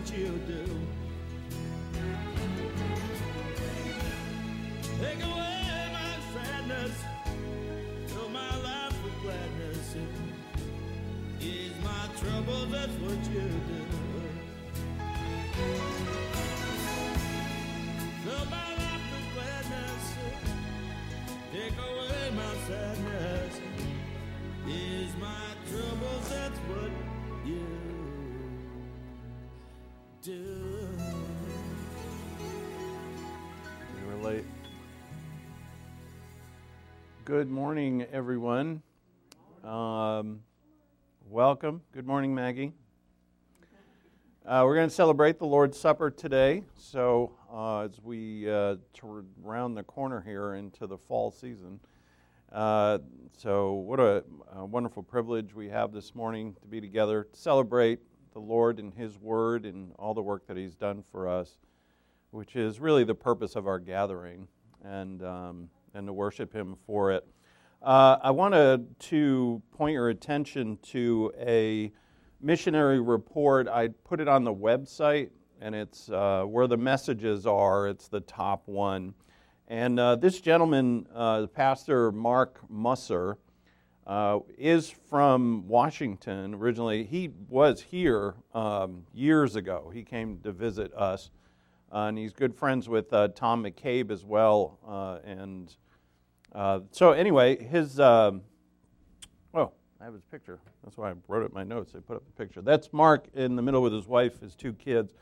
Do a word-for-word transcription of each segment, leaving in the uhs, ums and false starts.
what you do. Take away my sadness, fill my life with gladness. Ease my trouble, that's what you do. Fill my life with gladness, take away my sadness. Ease my troubles, that's what you do. You were late. Good morning, everyone. Um, welcome. Good morning, Maggie. Uh, we're going to celebrate the Lord's Supper today. So uh, as we uh, to round the corner here into the fall season, uh, so what a, a wonderful privilege we have this morning to be together to celebrate the Lord and His Word and all the work that He's done for us, which is really the purpose of our gathering, and um, and to worship Him for it. Uh, I wanted to point your attention to a missionary report. I put it on the website, and it's uh, where the messages are. It's the top one. And uh, this gentleman, uh, Pastor Mark Musser, uh, is from Washington originally. He was here um, years ago. He came to visit us. Uh, and he's good friends with uh, Tom McCabe as well. Uh, and uh, so anyway, his, uh, well, I have his picture. That's why I wrote it in my notes. I put up the picture. That's Mark in the middle with his wife, his two kids.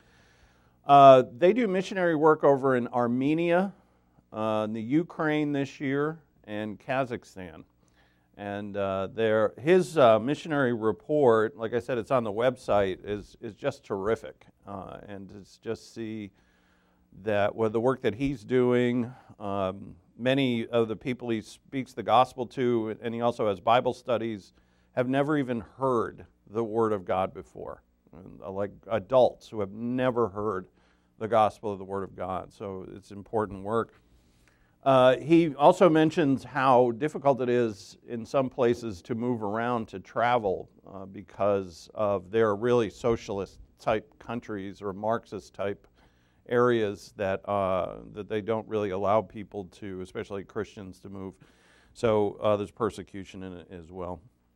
Uh, they do missionary work over in Armenia, uh, in the Ukraine this year, and Kazakhstan. And uh, their, his uh, missionary report, like I said, it's on the website, is, is just terrific. Uh, and to just see that with the work that he's doing, um, many of the people he speaks the gospel to, and he also has Bible studies, have never even heard the Word of God before, and, uh, like adults who have never heard the gospel of the Word of God. So it's important work. Uh, he also mentions how difficult it is in some places to move around, to travel, uh, because of their really socialist-type countries or Marxist-type areas that uh, that they don't really allow people to, especially Christians, to move. So uh, there's persecution in it as well.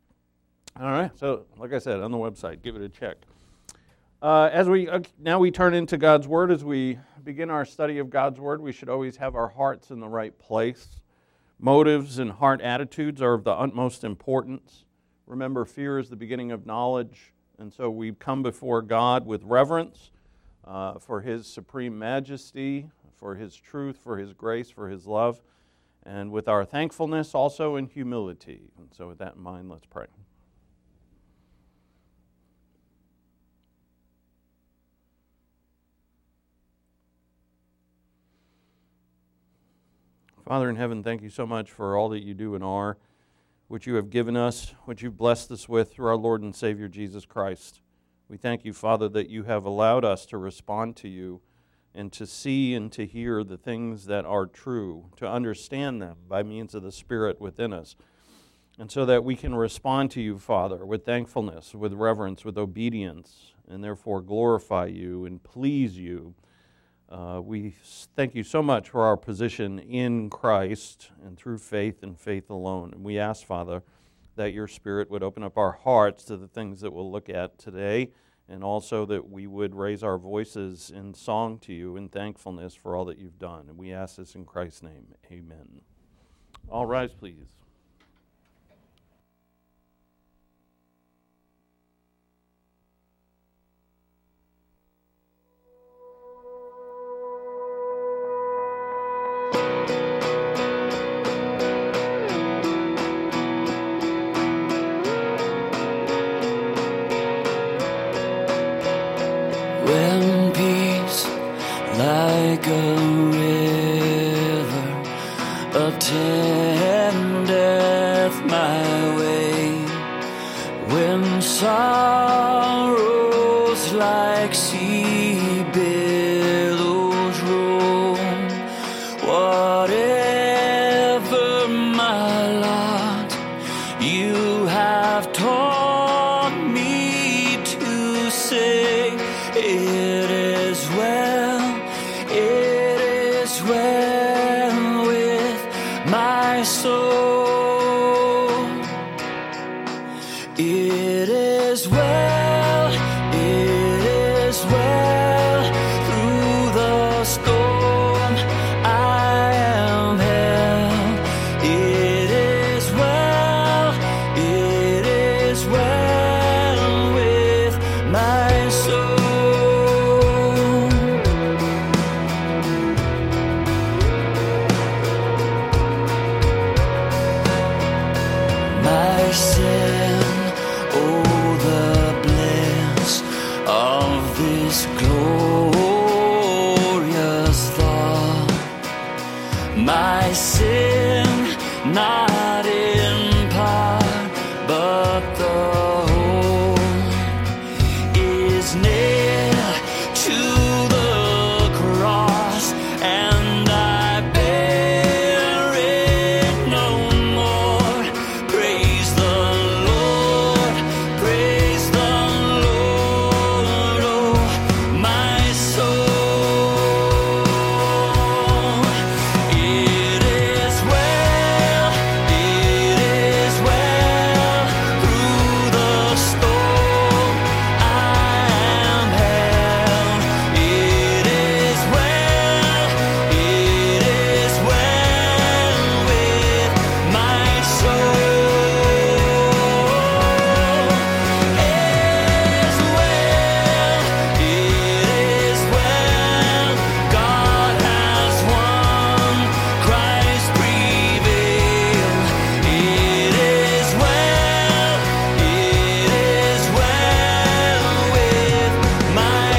All right, so like I said, on the website, give it a check. Uh, as we uh, now we turn into God's Word, as we begin our study of God's Word, we should always have our hearts in the right place. Motives and heart attitudes are of the utmost importance. Remember, fear is the beginning of knowledge, and so we come before God with reverence uh, for His supreme majesty, for His truth, for His grace, for His love, and with our thankfulness also in humility. And so with that in mind, let's pray. Father in heaven, thank you so much for all that you do and are, which you have given us, which you've blessed us with through our Lord and Savior Jesus Christ. We thank you, Father, that you have allowed us to respond to you and to see and to hear the things that are true, to understand them by means of the Spirit within us, and so that we can respond to you, Father, with thankfulness, with reverence, with obedience, and therefore glorify you and please you. Uh, we thank you so much for our position in Christ and through faith and faith alone. And we ask, Father, that your Spirit would open up our hearts to the things that we'll look at today, and also that we would raise our voices in song to you in thankfulness for all that you've done. And we ask this in Christ's name. Amen. All rise, please. When peace like a river attendeth my way, when sorrows like sea billows roll, whatever my lot, you have taught me to say, yeah. well with my soul. It is well, it is well through the storm I am held. It is well, it is well with my soul. My sin, oh the bliss of this glorious thought. My sin, not in part, but the whole, is nailed to the cross, and I bear it no more. Praise the Lord, praise the Lord, oh my soul. It is well, it is well through the storm I am held. It is well, it is well with my soul. Is well, it is well. God has won, Christ prevailed. It is well, it is well with my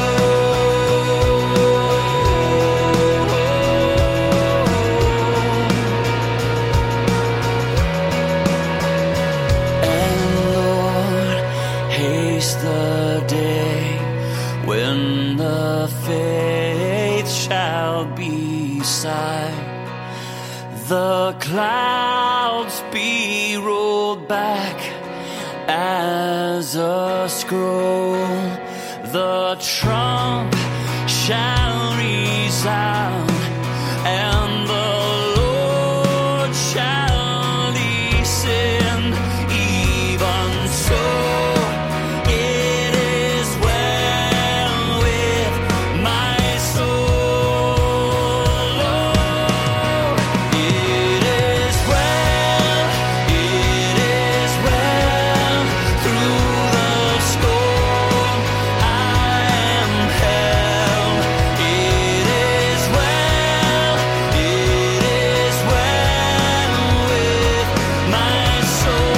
soul. And Lord, haste the day when the faith shall be sight, the clouds be rolled back as a scroll, the trump shall resound, and the Lord shall descend. Even so, it is well with my soul. It is well, it is well through the storm I am held. It is well, it is well with my soul.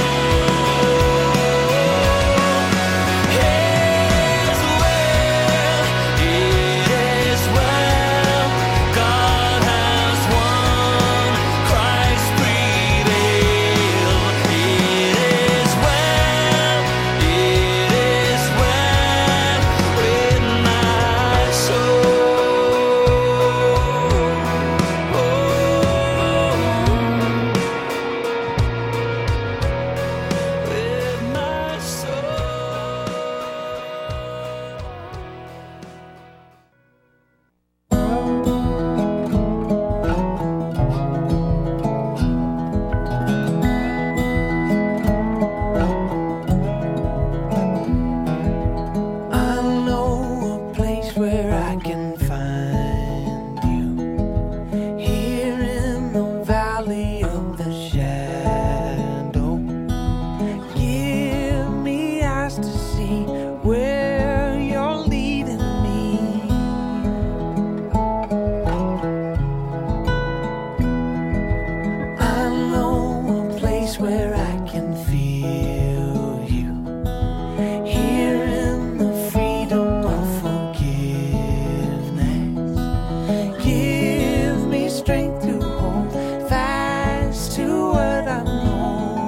Is well, it is well. God has won, Christ prevailed. It is well, it is well with my soul. With my I know a place where I can find you, here in the valley of the shadow. Give me eyes to see where you're leading me. I know a place where I can feel you, here in the freedom of forgiveness. Give me strength to hold fast to what I know.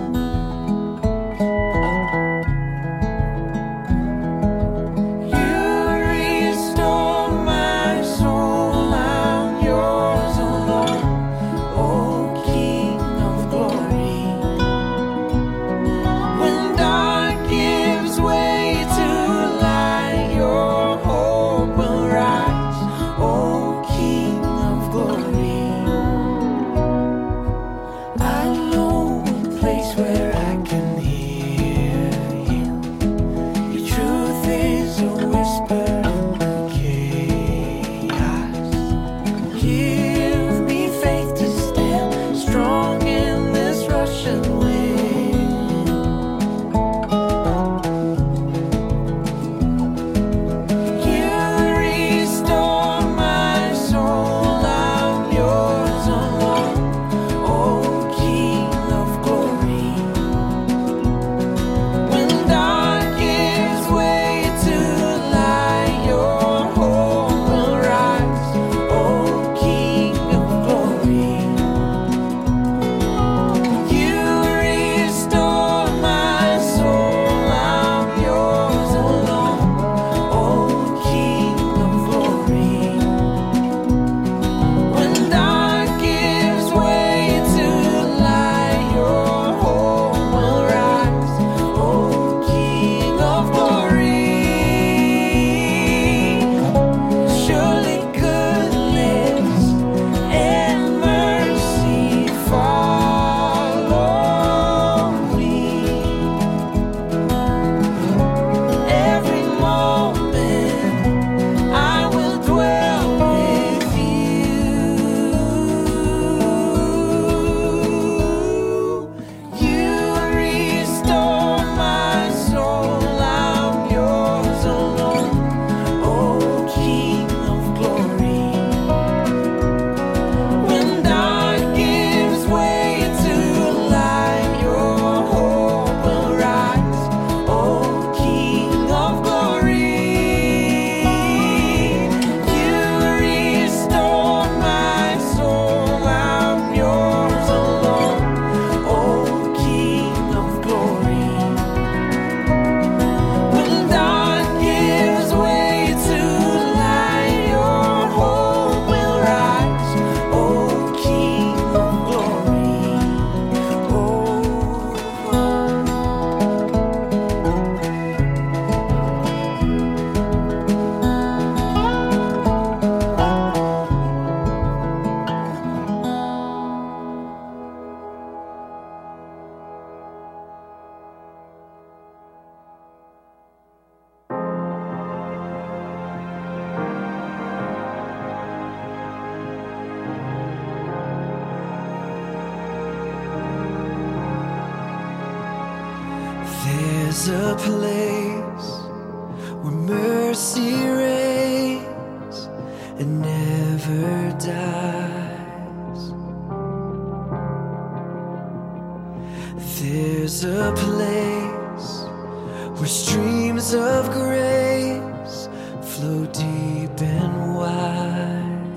You restore my soul, I'm yours alone, oh King of glory. When dark gives way to light, your hope will rise, oh King of glory. There's a place where mercy reigns and never dies. There's a place where streams of grace flow deep and wide,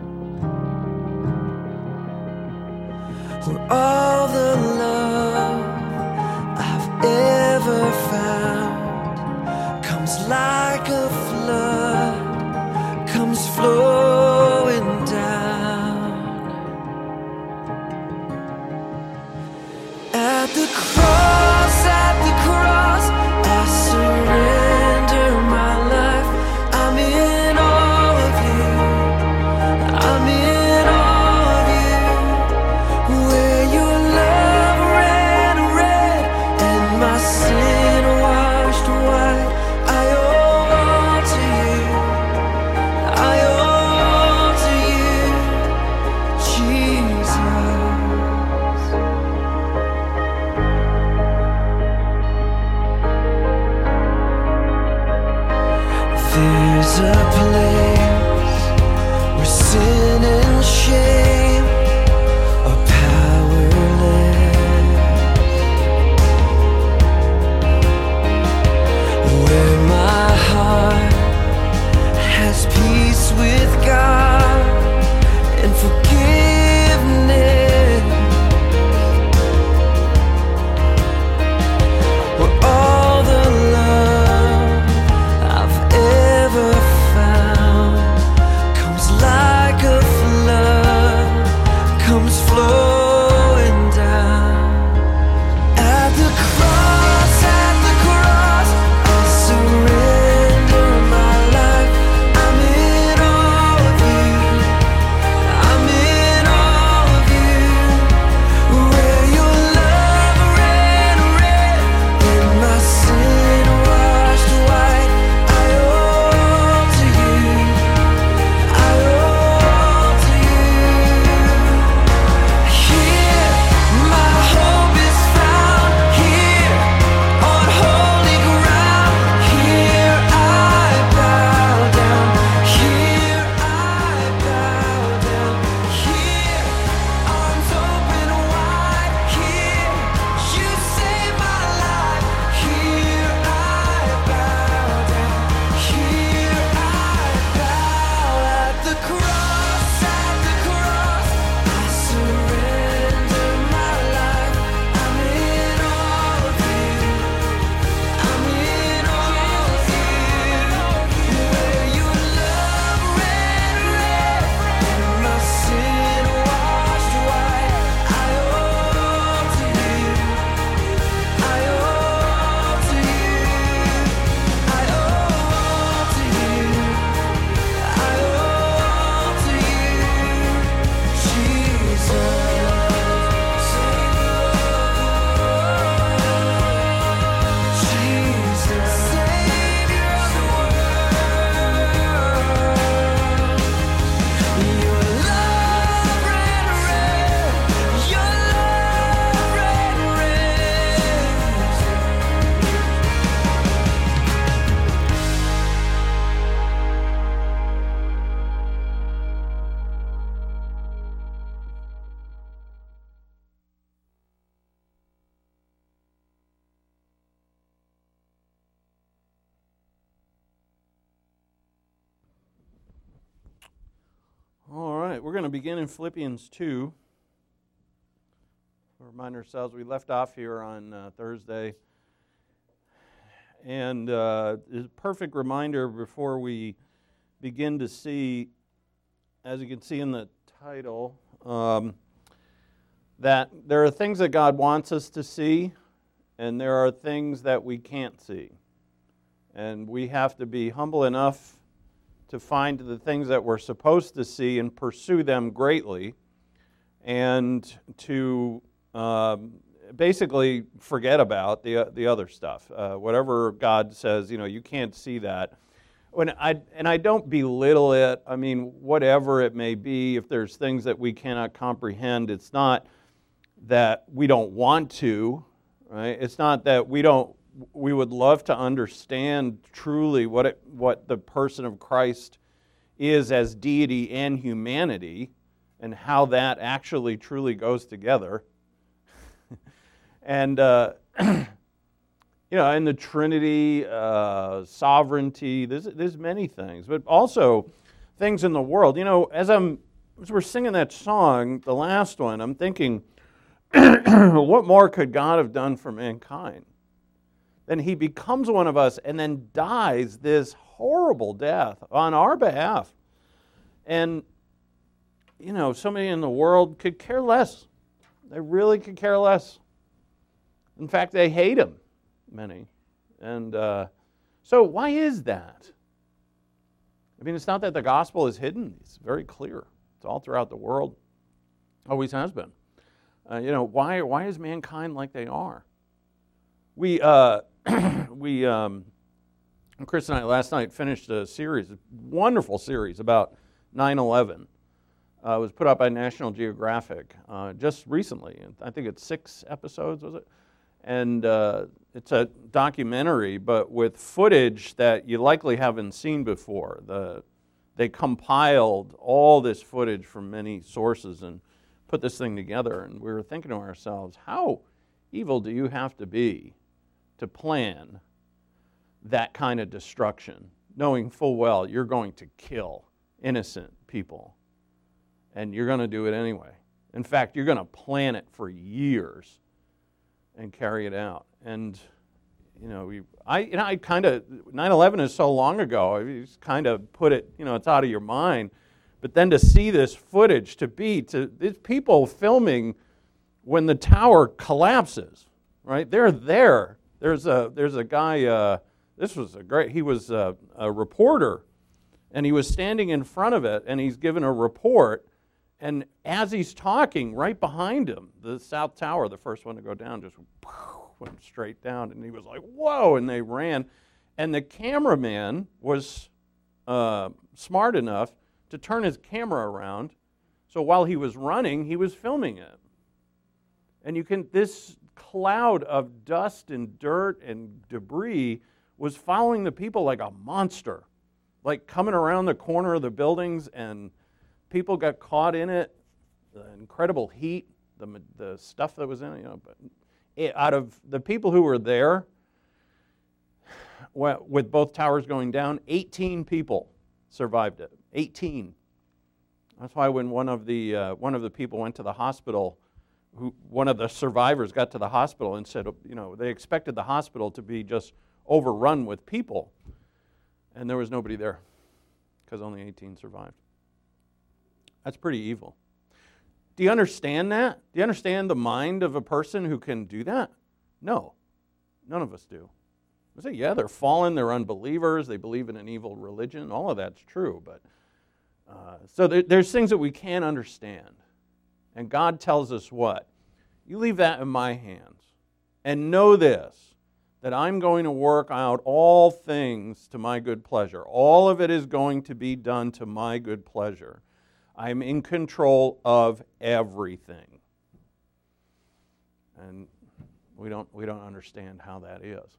where all the love I've ever found comes like a flood, comes flowing down. At the cross, at the cross, I surrender my life. I'm in all of you, I'm in all of you. Where your love ran red and my sin washed white, I owe all to you, I owe all to you, Jesus. There's a place where sin and shame are powerless, where my heart has peace with God and forgiveness, where all the love I've ever found comes like a flood, comes flowing down. At the cross, at the cross, I surrender my life. I'm in all of you, I'm in all of you. Where your love ran red and my sin washed white, I owe all to you, I owe all to you. Here my hope is found, here on holy ground. Here I bow down, here I bow down. Here arms open wide, here you save my life. Here I bow down, here I bow. At the cross, at the cross, I surrender my life. I'm in all of you, I'm in all of you. Where your love ran red and my sin washed white, I owe all to you, I owe all to you, I owe all to you, I owe all to you, Jesus. Jesus, Savior of the world. Your love ran red, your love ran All right, we're going to begin in Philippians two. We'll remind ourselves we left off here on uh, Thursday. And uh, it's a perfect reminder before we begin to see, as you can see in the title, um, that there are things that God wants us to see, and there are things that we can't see. And we have to be humble enough to find the things that we're supposed to see and pursue them greatly, and to um, basically forget about the the other stuff. Uh, whatever God says, you know, you can't see that. When I and I don't belittle it. I mean, whatever it may be, if there's things that we cannot comprehend, it's not that we don't want to, right? It's not that we don't we would love to understand truly what it, what the person of Christ is as deity and humanity, and how that actually truly goes together. and uh, you know, in the Trinity, uh, sovereignty, there's there's many things, but also things in the world. You know, as I'm as we're singing that song, the last one, I'm thinking, what more could God have done for mankind? Then he becomes one of us and then dies this horrible death on our behalf. And, you know, somebody in the world could care less. They really could care less. In fact, they hate him, many. And uh, so why is that? I mean, it's not that the gospel is hidden. It's very clear. It's all throughout the world. Always has been. Uh, you know, why why is mankind like they are? We, uh, we um, Chris and I last night finished a series, a wonderful series about nine eleven. Uh, it was put out by National Geographic uh, just recently. I think it's six episodes, was it? And uh, it's a documentary, but with footage that you likely haven't seen before. The, they compiled all this footage from many sources and put this thing together. And we were thinking to ourselves, how evil do you have to be to plan that kind of destruction, knowing full well you're going to kill innocent people, and you're going to do it anyway. In fact, you're going to plan it for years and carry it out. And you know, we, I, you know, I kind of nine eleven is so long ago. I just kind of put it, you know, it's out of your mind. But then to see this footage, to be to these people filming when the tower collapses, right? They're there. There's a there's a guy. Uh, this was a great. He was a, a reporter, and he was standing in front of it, and he's given a report. And as he's talking, right behind him, the South Tower, the first one to go down, just went straight down. And he was like, "Whoa!" And they ran. And the cameraman was uh, smart enough to turn his camera around, so while he was running, he was filming it. And you can, this cloud of dust and dirt and debris was following the people like a monster, like coming around the corner of the buildings, and people got caught in it. The incredible heat, the the stuff that was in it, you know. But it, out of the people who were there, with both towers going down, eighteen people survived it. eighteen. That's why when one of the uh, one of the people went to the hospital, who one of the survivors got to the hospital and said, you know, they expected the hospital to be just overrun with people, and there was nobody there because only eighteen survived. That's pretty evil. Do you understand that? Do you understand the mind of a person who can do that? No, none of us do. I say, yeah, they're fallen, they're unbelievers, they believe in an evil religion, all of that's true, but uh, so there, there's things that we can't understand. And God tells us what? You leave that in my hands, and know this, that I'm going to work out all things to my good pleasure. All of it is going to be done to my good pleasure. I'm in control of everything. And we don't, we don't understand how that is.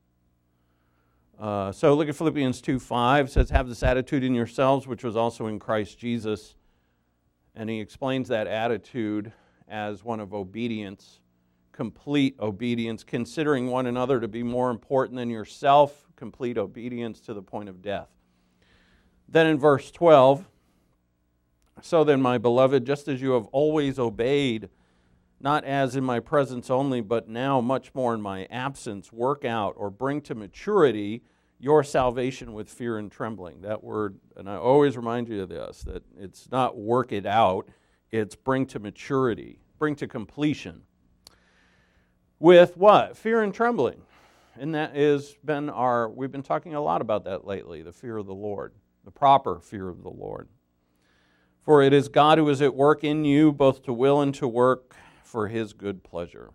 Uh, so look at Philippians two five. It says, have this attitude in yourselves, which was also in Christ Jesus. And he explains that attitude as one of obedience, complete obedience, considering one another to be more important than yourself, complete obedience to the point of death. Then in verse twelve, so then, my beloved, just as you have always obeyed, not as in my presence only, but now much more in my absence, work out or bring to maturity your salvation with fear and trembling. That word, and I always remind you of this, that it's not work it out, it's bring to maturity, bring to completion. With what? Fear and trembling. And that has been our, we've been talking a lot about that lately, the fear of the Lord, the proper fear of the Lord. For it is God who is at work in you, both to will and to work for His good pleasure.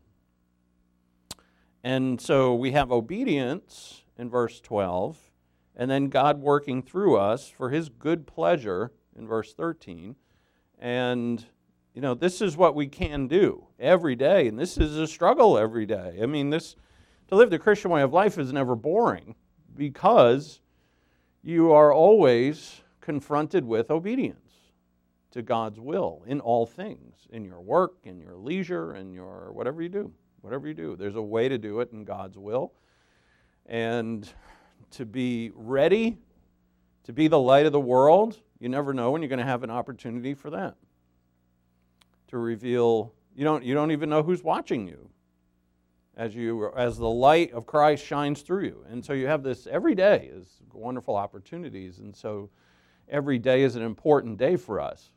And so we have obedience in verse twelve, and then God working through us for His good pleasure in verse thirteen. And, you know, this is what we can do every day, and this is a struggle every day. I mean, this To live the Christian way of life is never boring because you are always confronted with obedience to God's will in all things, in your work, in your leisure, in your whatever you do, whatever you do. There's a way to do it in God's will. And to be ready, to be the light of the world, you never know when you're going to have an opportunity for that. To reveal, you don't, you don't even know who's watching you as you as the light of Christ shines through you. And so you have this every day is wonderful opportunities. And so every day is an important day for us.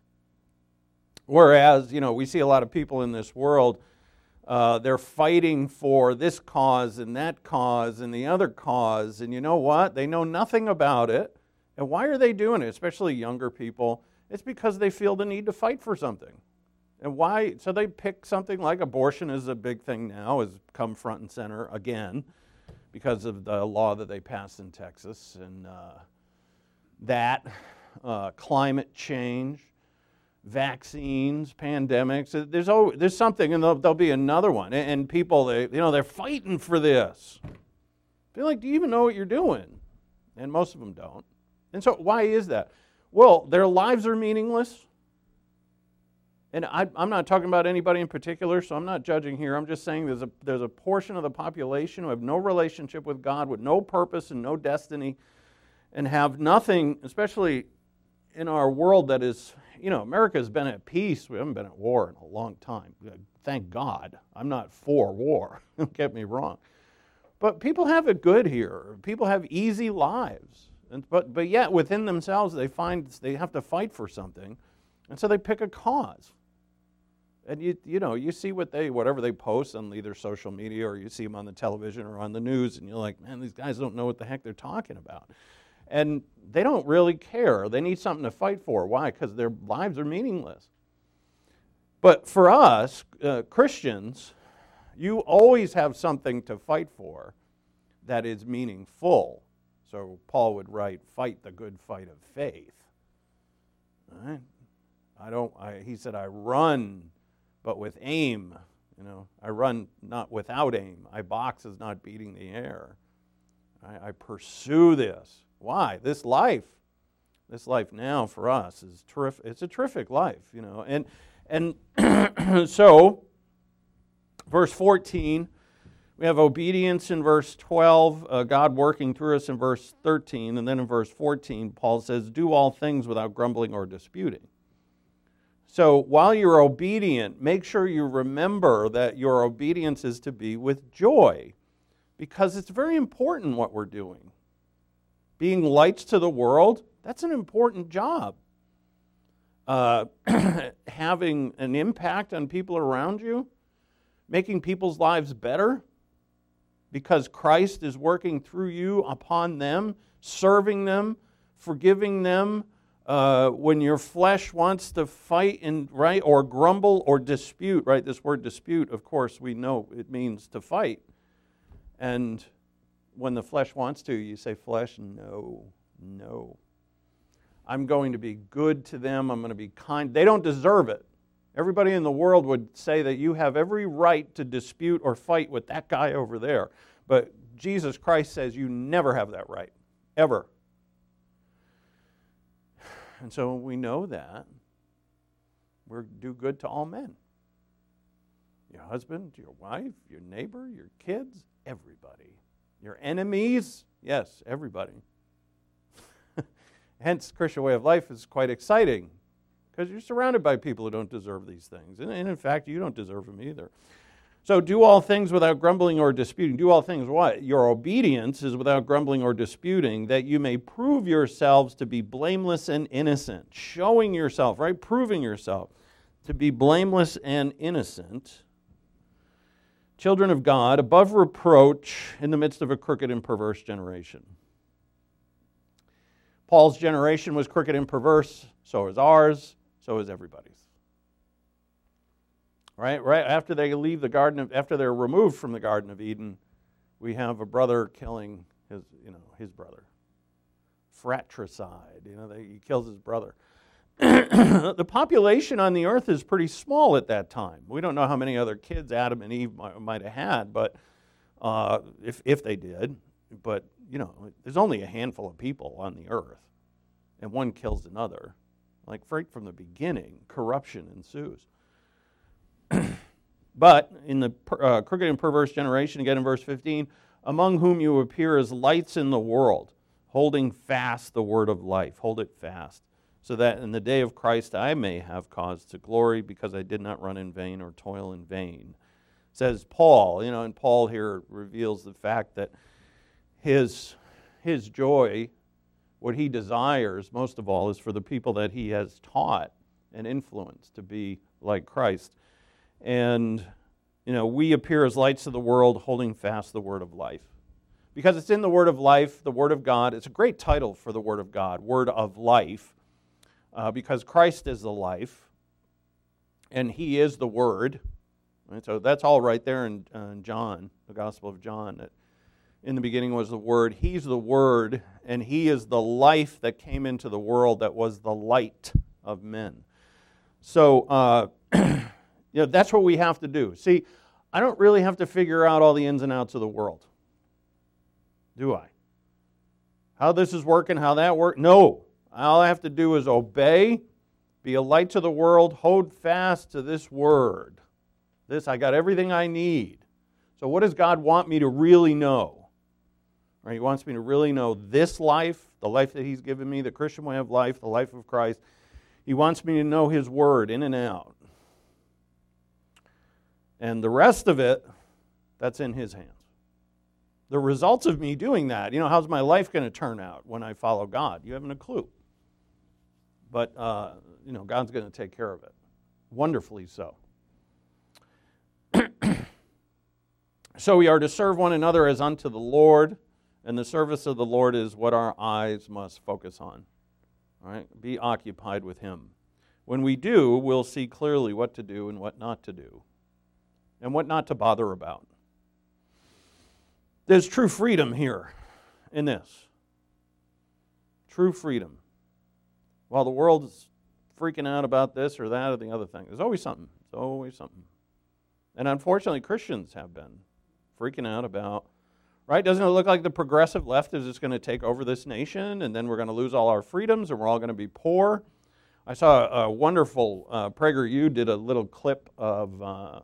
Whereas, you know, we see a lot of people in this world, uh, they're fighting for this cause and that cause and the other cause. And you know what? They know nothing about it. And why are they doing it? Especially younger people. It's because they feel the need to fight for something. And why? So they pick something like abortion is a big thing now, has come front and center again because of the law that they passed in Texas. And uh, that, uh, climate change, vaccines, pandemics. There's always, there's something, and there'll, there'll be another one. And, and people, they, you know, they're fighting for this. I feel like, do you even know what you're doing? And most of them don't. And so why is that? Well, their lives are meaningless. And I, I'm not talking about anybody in particular, so I'm not judging here. I'm just saying there's a, there's a portion of the population who have no relationship with God, with no purpose and no destiny, and have nothing, especially in our world that is, you know, America's been at peace. We haven't been at war in a long time. Thank God. I'm not for war. Don't get me wrong. But people have it good here. People have easy lives. And, but, but yet within themselves they find they have to fight for something. And so they pick a cause. And you you know, you see what they, whatever they post on either social media or you see them on the television or on the news and you're like, man, these guys don't know what the heck they're talking about. And they don't really care. They need something to fight for. Why? Because their lives are meaningless. But for us, uh, Christians, you always have something to fight for that is meaningful. So Paul would write, fight the good fight of faith. All right? I don't, I, he said, I run, but with aim. You know, I run not without aim. I box as not beating the air. I, I pursue this. Why? This life, this life now for us is terrific. It's a terrific life, you know. And and so, verse fourteen, we have obedience in verse twelve, uh, God working through us in verse thirteen, and then in verse fourteen, Paul says, do all things without grumbling or disputing. So while you're obedient, make sure you remember that your obedience is to be with joy, because it's very important what we're doing. Being lights to the world, that's an important job. Uh, having an impact on people around you, making people's lives better, because Christ is working through you upon them, serving them, forgiving them, Uh, when your flesh wants to fight and right or grumble or dispute, right? This word dispute, of course, we know it means to fight. And when the flesh wants to, you say, flesh, no, no. I'm going to be good to them. I'm going to be kind. They don't deserve it. Everybody in the world would say that you have every right to dispute or fight with that guy over there. But Jesus Christ says you never have that right, ever. And so when we know that, we're do good to all men. Your husband, your wife, your neighbor, your kids, everybody. Your enemies, yes, everybody. Hence, Christian way of life is quite exciting because you're surrounded by people who don't deserve these things. And, and in fact, you don't deserve them either. So do all things without grumbling or disputing. Do all things what? Your obedience is without grumbling or disputing, that you may prove yourselves to be blameless and innocent. Showing yourself, right? Proving yourself to be blameless and innocent. Children of God, above reproach in the midst of a crooked and perverse generation. Paul's generation was crooked and perverse. So is ours. So is everybody's. Right, right after they leave the garden of, after they're removed from the Garden of Eden, we have a brother killing his, you know, his brother. Fratricide, you know, they, he kills his brother. The population on the earth is pretty small at that time. We don't know how many other kids Adam and Eve might, might have had, but uh, if if they did. But, you know, there's only a handful of people on the earth, and one kills another. Like, right from the beginning, corruption ensues. But in the uh, crooked and perverse generation, again in verse fifteen, among whom you appear as lights in the world, holding fast the word of life. Hold it fast, so that in the day of Christ I may have cause to glory, because I did not run in vain or toil in vain. Says Paul, you know, and Paul here reveals the fact that his, his joy, what he desires most of all, is for the people that he has taught and influenced to be like Christ. And, you know, we appear as lights of the world, holding fast the word of life. Because it's in the word of life, the word of God. It's a great title for the word of God, word of life, uh, because Christ is the life, and he is the word. Right? So that's all right there in, uh, in John, the Gospel of John, that in the beginning was the Word. He's the Word, and he is the life that came into the world, that was the light of men. So, uh, you know, that's what we have to do. See, I don't really have to figure out all the ins and outs of the world, do I? How this is working, how that works? No. All I have to do is obey, be a light to the world, hold fast to this Word. This, I got everything I need. So what does God want me to really know? Right, he wants me to really know this life, the life that he's given me, the Christian way of life, the life of Christ. He wants me to know his word in and out. And the rest of it, that's in his hands. The results of me doing that, you know, how's my life going to turn out when I follow God? You haven't a clue. But, uh, you know, God's going to take care of it. Wonderfully so. So we are to serve one another as unto the Lord, and the service of the Lord is what our eyes must focus on. All right? Be occupied with him. When we do, we'll see clearly what to do and what not to do, and what not to bother about. There's true freedom here in this. True freedom. While the world is freaking out about this or that or the other thing, there's always something. There's always something. And unfortunately, Christians have been freaking out about, right? Doesn't it look like the progressive left is just going to take over this nation, and then we're going to lose all our freedoms, and we're all going to be poor? I saw a wonderful, uh, PragerU did a little clip of, uh,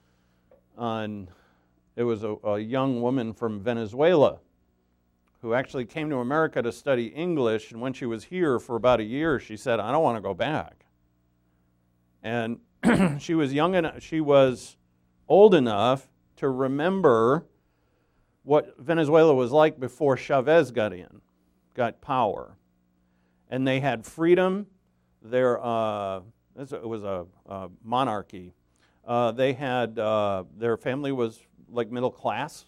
on, it was a, a young woman from Venezuela who actually came to America to study English, and when she was here for about a year, she said, I don't want to go back. And she was young enough, she was old enough to remember what Venezuela was like before Chavez got in, got power. And they had freedom. Their, uh, it was a, a monarchy. Uh, they had, uh, their family was like middle class.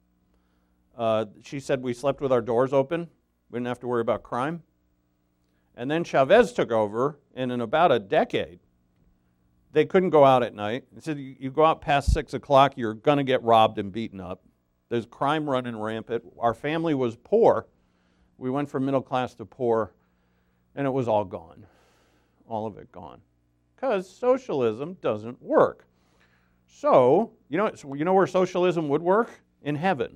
Uh, she said we slept with our doors open. We didn't have to worry about crime. And then Chavez took over, and in about a decade, they couldn't go out at night. He said, you go out past six o'clock, you're going to get robbed and beaten up. There's crime running rampant. Our family was poor. We went from middle class to poor, and it was all gone. All of it gone. Because socialism doesn't work. So, you know, you know where socialism would work? In heaven.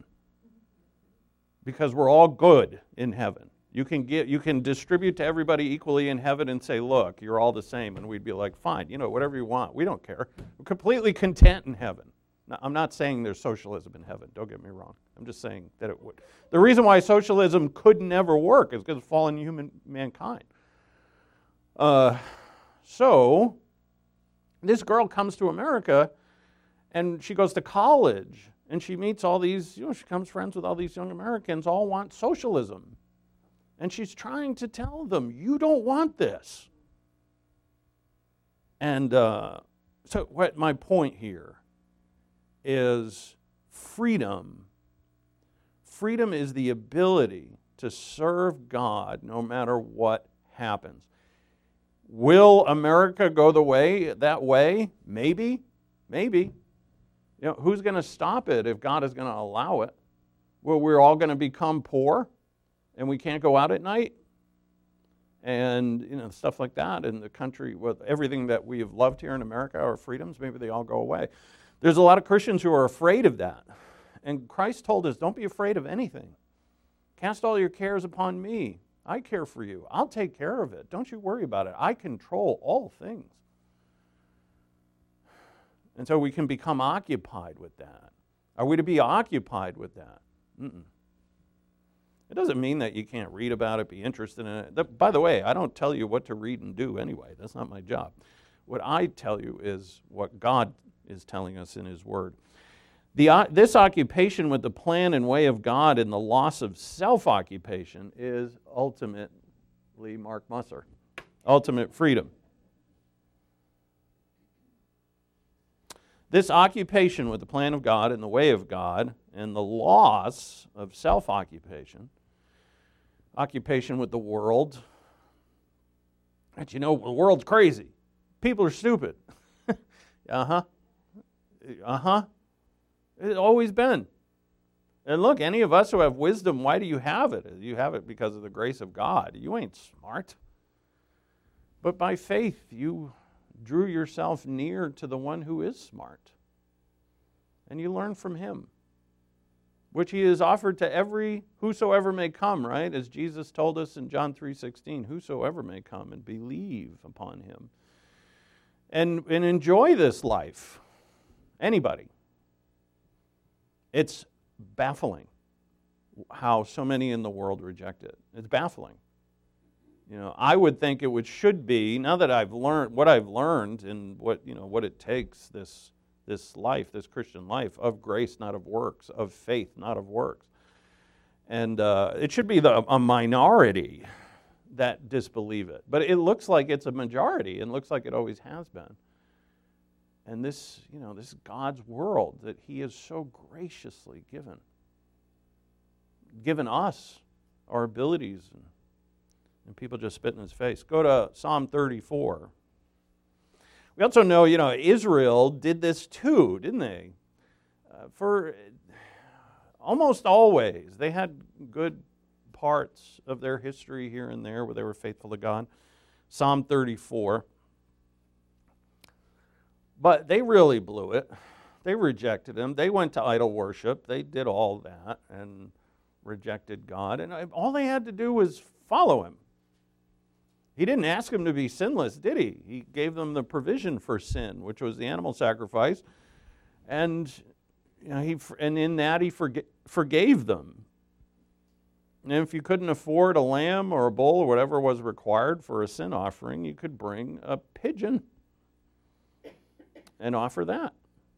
Because we're all good in heaven. You can get, you can distribute to everybody equally in heaven and say, look, you're all the same. And we'd be like, fine, you know, whatever you want. We don't care. We're completely content in heaven. Now, I'm not saying there's socialism in heaven. Don't get me wrong. I'm just saying that it would. The reason why socialism could never work is because of fallen human mankind. Uh, so, this girl comes to America, and she goes to college, and she meets all these, you know, she becomes friends with all these young Americans, all want socialism. And she's trying to tell them, you don't want this. And uh, so what my point here is freedom. Freedom is the ability to serve God no matter what happens. Will America go the way that way? Maybe. Maybe. You know, who's going to stop it if God is going to allow it? Well, we're all going to become poor and we can't go out at night, and you know, stuff like that in the country with everything that we have loved here in America, our freedoms, maybe they all go away. There's a lot of Christians who are afraid of that, And Christ told us, don't be afraid of anything. Cast all your cares upon me. I care for you. I'll take care of it. Don't you worry about it. I control all things. And so we can become occupied with that. Are we to be occupied with that? Mm-mm. It doesn't mean that you can't read about it, be interested in it. That, by the way, I don't tell you what to read and do anyway. That's not my job. What I tell you is what God is telling us in His Word. The, uh, this occupation with the plan and way of God and the loss of self-occupation is ultimately, Mark Musser, ultimate freedom. This occupation with the plan of God and the way of God and the loss of self-occupation, occupation with the world, but you know, the world's crazy. People are stupid. uh-huh. Uh-huh. It's always been. And look, any of us who have wisdom, why do you have it? You have it because of the grace of God. You ain't smart. But by faith, you drew yourself near to the one who is smart. And you learn from Him, which He has offered to every whosoever may come, right? As Jesus told us in John three sixteen, whosoever may come and believe upon Him. And, and enjoy this life. Anybody. It's baffling how so many in the world reject it. It's baffling. You know, I would think it would should be, now that I've learned what I've learned and what, you know, what it takes, this this life, this Christian life of grace, not of works, of faith, not of works. And uh, it should be the, a minority that disbelieve it. But it looks like it's a majority, and looks like it always has been. And this, you know, this is God's world that He has so graciously given. Given us our abilities, and, and people just spit in His face. Go to Psalm thirty-four. We also know, you know, Israel did this too, didn't they? Uh, for almost always, they had good parts of their history here and there where they were faithful to God. Psalm thirty-four. But they really blew it. They rejected Him. They went to idol worship. They did all that and rejected God. And all they had to do was follow Him. He didn't ask them to be sinless, did He? He gave them the provision for sin, which was the animal sacrifice. And, you know, he, and in that He forga- forgave them. And if you couldn't afford a lamb or a bull or whatever was required for a sin offering, you could bring a pigeon and offer that.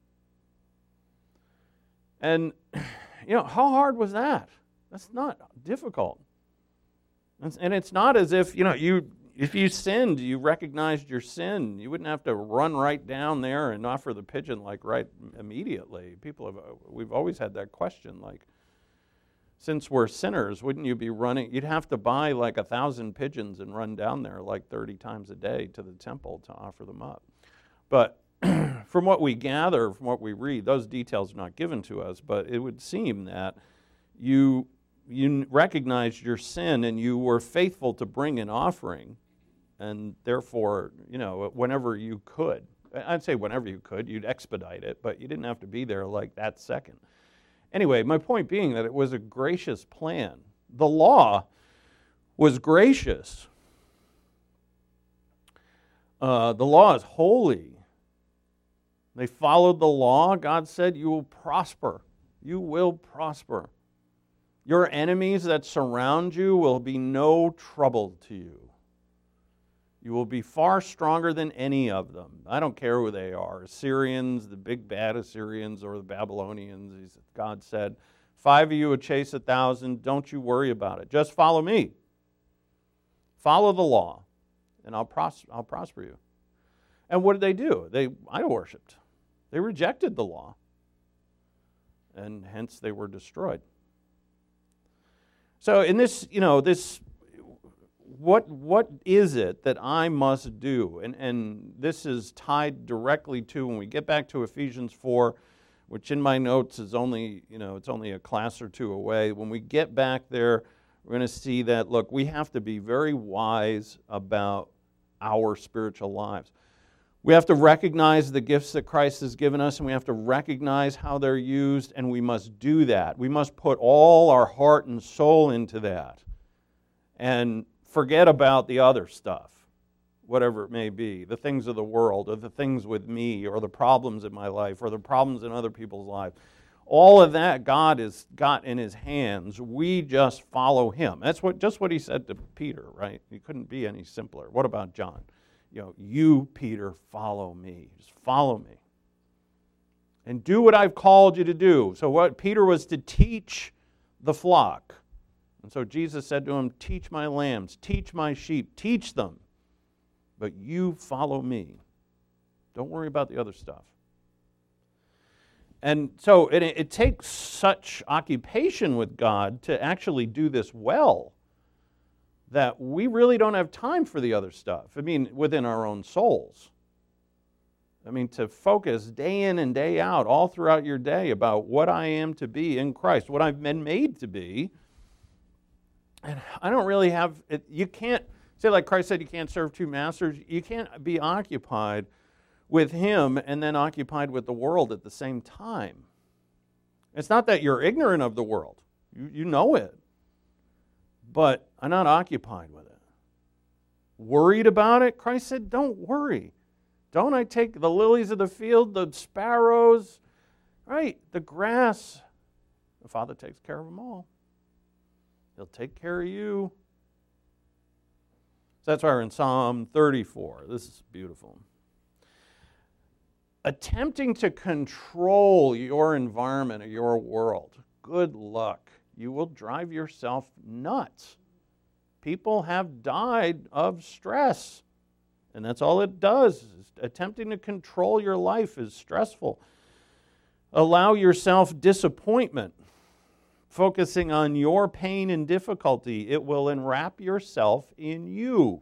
And, you know, how hard was that? That's not difficult. And it's not as if, you know, you if you sinned, you recognized your sin. You wouldn't have to run right down there and offer the pigeon like right immediately. People have, we've always had that question, like, since we're sinners, wouldn't you be running? You'd have to buy like a thousand pigeons and run down there like thirty times a day to the temple to offer them up. But from what we gather, from what we read, those details are not given to us, but it would seem that you you recognized your sin and you were faithful to bring an offering, and therefore, you know, whenever you could, I'd say whenever you could, you'd expedite it, but you didn't have to be there like that second. Anyway, my point being that it was a gracious plan. The law was gracious. Uh, the law is holy. They followed the law. God said, you will prosper. You will prosper. Your enemies that surround you will be no trouble to you. You will be far stronger than any of them. I don't care who they are. Assyrians, the big bad Assyrians, or the Babylonians. God said, five of you would chase a thousand. Don't you worry about it. Just follow me. Follow the law, and I'll, pros- I'll prosper you. And what did they do? They idol worshipped. They rejected the law, and hence they were destroyed. So in this, you know, this, what what is it that I must do? And and this is tied directly to, when we get back to Ephesians four, which in my notes is only, you know, it's only a class or two away. When we get back there, we're going to see that, look, we have to be very wise about our spiritual lives. We have to recognize the gifts that Christ has given us, and we have to recognize how they're used, and we must do that. We must put all our heart and soul into that and forget about the other stuff, whatever it may be, the things of the world, or the things with me, or the problems in my life, or the problems in other people's lives. All of that God has got in His hands. We just follow Him. That's what just what He said to Peter, right? He couldn't be any simpler. What about John? You know, you, Peter, follow me. Just follow me. And do what I've called you to do. So what Peter was to teach the flock. And so Jesus said to him, teach my lambs, teach my sheep, teach them. But you follow me. Don't worry about the other stuff. And so it, it takes such occupation with God to actually do this well that we really don't have time for the other stuff. I mean, within our own souls. I mean, to focus day in and day out, all throughout your day, about what I am to be in Christ, what I've been made to be. And I don't really have, it, you can't, say like Christ said, you can't serve two masters. You can't be occupied with Him and then occupied with the world at the same time. It's not that you're ignorant of the world. You, you know it. But I'm not occupied with it. Worried about it? Christ said, don't worry. Don't I take the lilies of the field, the sparrows, right, the grass? The Father takes care of them all. He'll take care of you. So that's why we're in Psalm thirty-four. This is beautiful. Attempting to control your environment or your world, good luck. You will drive yourself nuts. People have died of stress, and that's all it does. Attempting to control your life is stressful. Allow yourself disappointment, focusing on your pain and difficulty. It will enwrap yourself in you.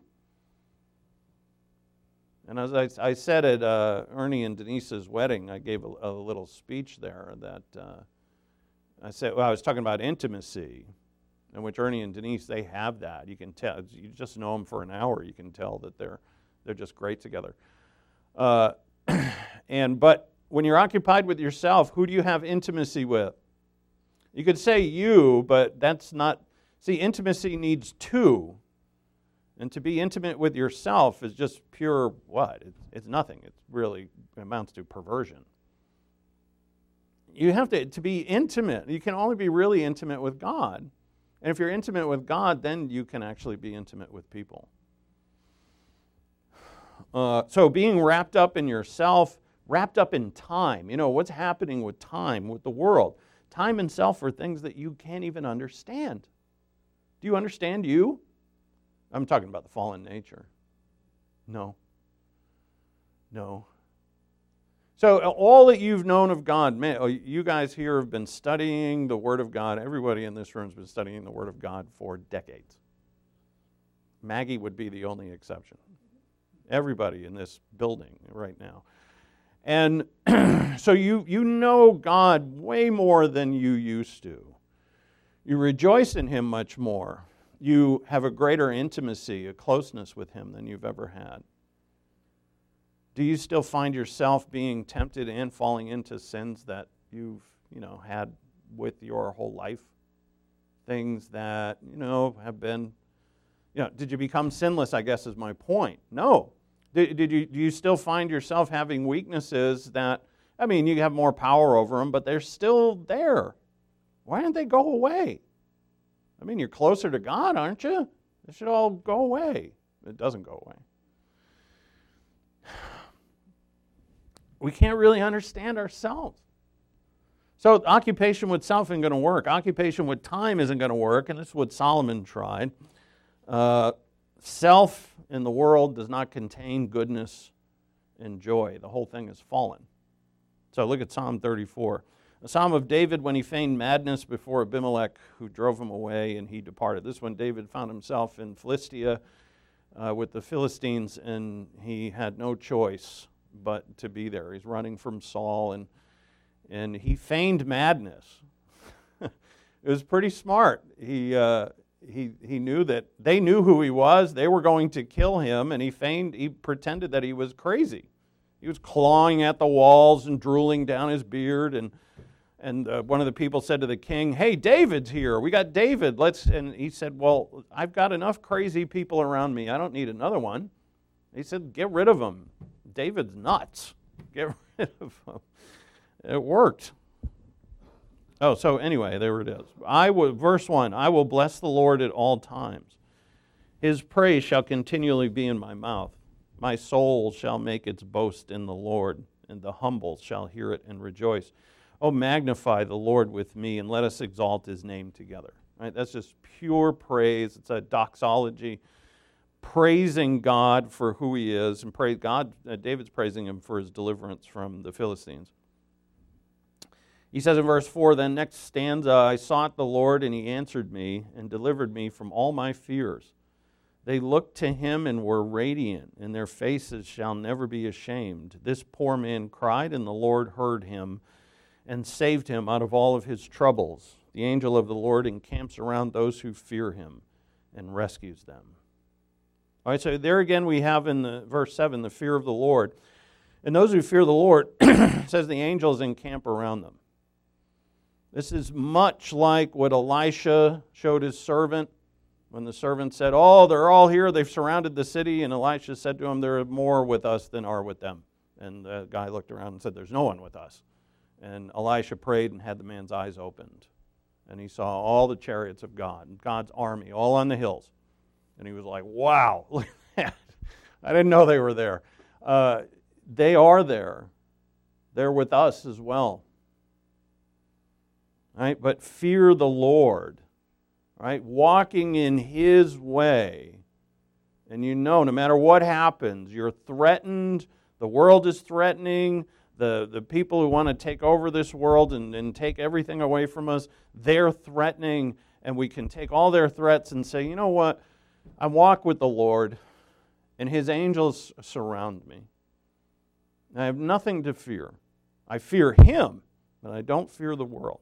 And as I, I said at uh, Ernie and Denise's wedding, I gave a, a little speech there that uh, I said, well, I was talking about intimacy, in which Ernie and Denise, they have that. You can tell, you just know them for an hour, you can tell that they're they're just great together. Uh, and but when you're occupied with yourself, who do you have intimacy with? You could say you, but that's not, see, intimacy needs two. And to be intimate with yourself is just pure what? It's, it's nothing. It really amounts to perversion. You have to, to be intimate. You can only be really intimate with God. And if you're intimate with God, then you can actually be intimate with people. Uh, so being wrapped up in yourself, wrapped up in time. You know, what's happening with time, with the world? Time and self are things that you can't even understand. Do you understand you? I'm talking about the fallen nature. No. No. So all that you've known of God, man, you guys here have been studying the Word of God. Everybody in this room has been studying the Word of God for decades. Maggie would be the only exception. Everybody in this building right now. And so you, you know God way more than you used to. You rejoice in Him much more. You have a greater intimacy, a closeness with Him than you've ever had. Do you still find yourself being tempted and falling into sins that you've, you know, had with your whole life? Things that, you know, have been, you know, did you become sinless, I guess is my point. No. Did, did you, do you still find yourself having weaknesses that, I mean, you have more power over them, but they're still there. Why don't they go away? I mean, you're closer to God, aren't you? They should all go away. It doesn't go away. We can't really understand ourselves. So occupation with self isn't going to work. Occupation with time isn't going to work, and this is what Solomon tried. Uh, self in the world does not contain goodness and joy. The whole thing is fallen. So look at Psalm thirty-four. A psalm of David when he feigned madness before Abimelech, who drove him away, and he departed. This is when David found himself in Philistia uh, with the Philistines, and he had no choice but to be there. He's running from Saul, and and he feigned madness. It was pretty smart. He uh, he he knew that they knew who he was. They were going to kill him, and he feigned. He pretended that he was crazy. He was clawing at the walls and drooling down his beard. And and uh, one of the people said to the king, "Hey, David's here. We got David. Let's." And he said, "Well, I've got enough crazy people around me. I don't need another one." He said, "Get rid of him. David's nuts. Get rid of him." It worked. Oh, so anyway, there it is. I will, verse one, I will bless the Lord at all times. His praise shall continually be in my mouth. My soul shall make its boast in the Lord, and the humble shall hear it and rejoice. Oh, magnify the Lord with me, and let us exalt his name together. Right? That's just pure praise. It's a doxology, praising God for who he is, and praise God. Uh, David's praising him for his deliverance from the Philistines. He says in verse four, then next stanza, I sought the Lord, and he answered me and delivered me from all my fears. They looked to him and were radiant, and their faces shall never be ashamed. This poor man cried, and the Lord heard him and saved him out of all of his troubles. The angel of the Lord encamps around those who fear him and rescues them. All right, so there again we have in the verse seven, the fear of the Lord. And those who fear the Lord, it says the angels encamp around them. This is much like what Elisha showed his servant when the servant said, oh, they're all here, they've surrounded the city, and Elisha said to him, there are more with us than are with them. And the guy looked around and said, there's no one with us. And Elisha prayed and had the man's eyes opened. And he saw all the chariots of God, God's army, all on the hills. And he was like, wow, look at that. I didn't know they were there. Uh, they are there. They're with us as well. Right? But fear the Lord. Right? Walking in his way. And you know, no matter what happens, you're threatened, the world is threatening, the, the people who want to take over this world and, and take everything away from us, they're threatening, and we can take all their threats and say, you know what? I walk with the Lord, and his angels surround me. I have nothing to fear. I fear him, but I don't fear the world.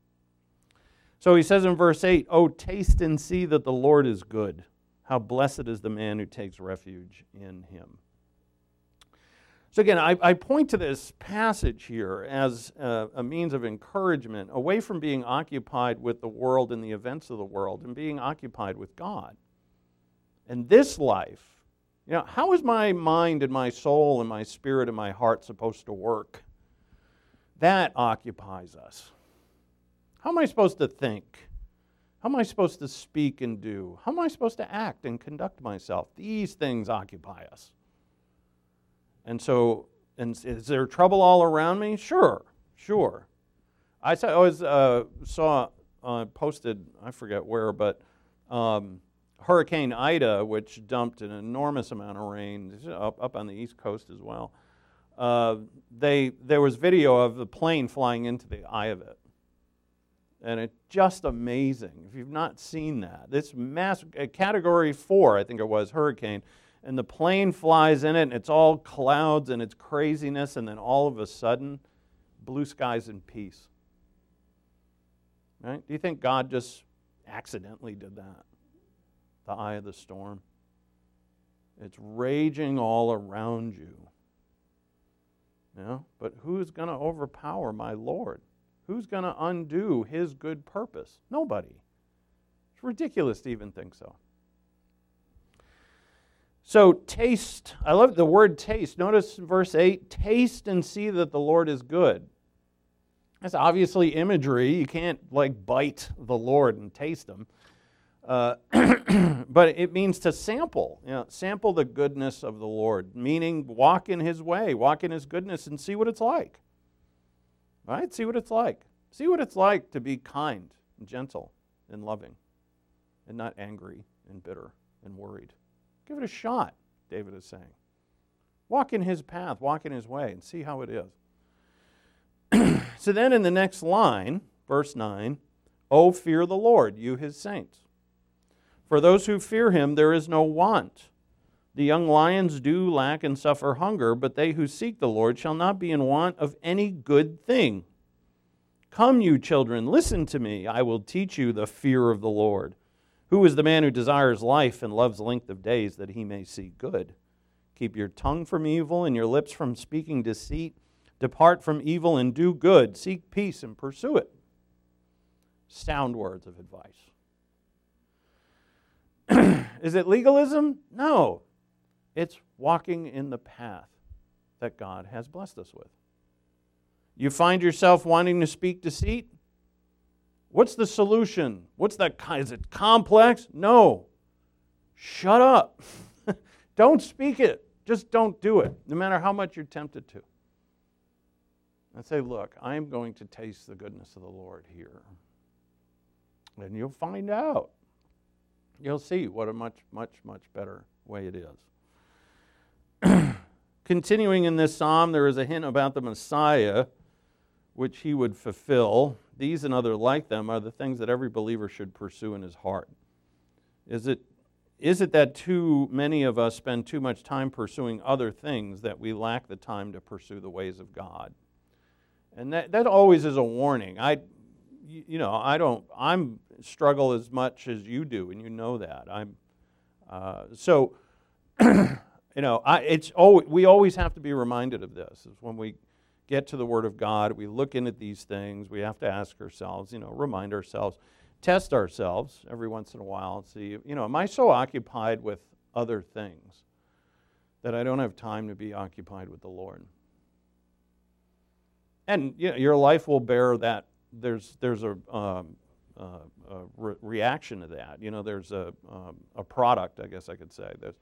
So he says in verse eight, oh, taste and see that the Lord is good. How blessed is the man who takes refuge in him. So again, I, I point to this passage here as a, a means of encouragement, away from being occupied with the world and the events of the world, and being occupied with God. And this life, you know, how is my mind and my soul and my spirit and my heart supposed to work? That occupies us. How am I supposed to think? How am I supposed to speak and do? How am I supposed to act and conduct myself? These things occupy us. And so, and is there trouble all around me? Sure, sure. I saw, I was, uh, saw uh, posted, I forget where, but um, Hurricane Ida, which dumped an enormous amount of rain up, up on the East Coast as well. Uh, they there was video of the plane flying into the eye of it. And it's just amazing. If you've not seen that, this mass, category four, I think it was, hurricane, and the plane flies in it, and it's all clouds and it's craziness, and then all of a sudden, blue skies and peace. Right? Do you think God just accidentally did that? The eye of the storm. It's raging all around you. You know? But who's going to overpower my Lord? Who's going to undo his good purpose? Nobody. It's ridiculous to even think so. So taste, I love the word taste. Notice verse eight, taste and see that the Lord is good. That's obviously imagery. You can't like bite the Lord and taste him. Uh, but it means to sample, you know, sample the goodness of the Lord, meaning walk in his way, walk in his goodness and see what it's like. Right? See what it's like. See what it's like to be kind and gentle and loving and not angry and bitter and worried. Give it a shot, David is saying. Walk in his path, walk in his way, and see how it is. So then in the next line, verse nine, oh, fear the Lord, you his saints. For those who fear him, there is no want. The young lions do lack and suffer hunger, but they who seek the Lord shall not be in want of any good thing. Come, you children, listen to me. I will teach you the fear of the Lord. Who is the man who desires life and loves length of days that he may see good? Keep your tongue from evil and your lips from speaking deceit. Depart from evil and do good. Seek peace and pursue it. Sound words of advice. Is it legalism? No. It's walking in the path that God has blessed us with. You find yourself wanting to speak deceit? What's the solution? What's that? Is it complex? No. Shut up. Don't speak it. Just don't do it, no matter how much you're tempted to. And say, look, I'm going to taste the goodness of the Lord here. And you'll find out. You'll see what a much, much, much better way it is. Continuing in this psalm, there is a hint about the Messiah, which he would fulfill. These and other like them are the things that every believer should pursue in his heart. Is it, is it that too many of us spend too much time pursuing other things that we lack the time to pursue the ways of God? And that, that always is a warning. I, you know, I don't, I'm struggle as much as you do, and you know that. I'm, uh, so, you know, I, it's always, we always have to be reminded of this. Is when we get to the Word of God, we look in at these things, we have to ask ourselves, you know, remind ourselves, test ourselves every once in a while and see, you know, am I so occupied with other things that I don't have time to be occupied with the Lord? And you know, your life will bear that. There's there's a, um, uh, a re- reaction to that. You know, there's a um, a product, I guess I could say. There's,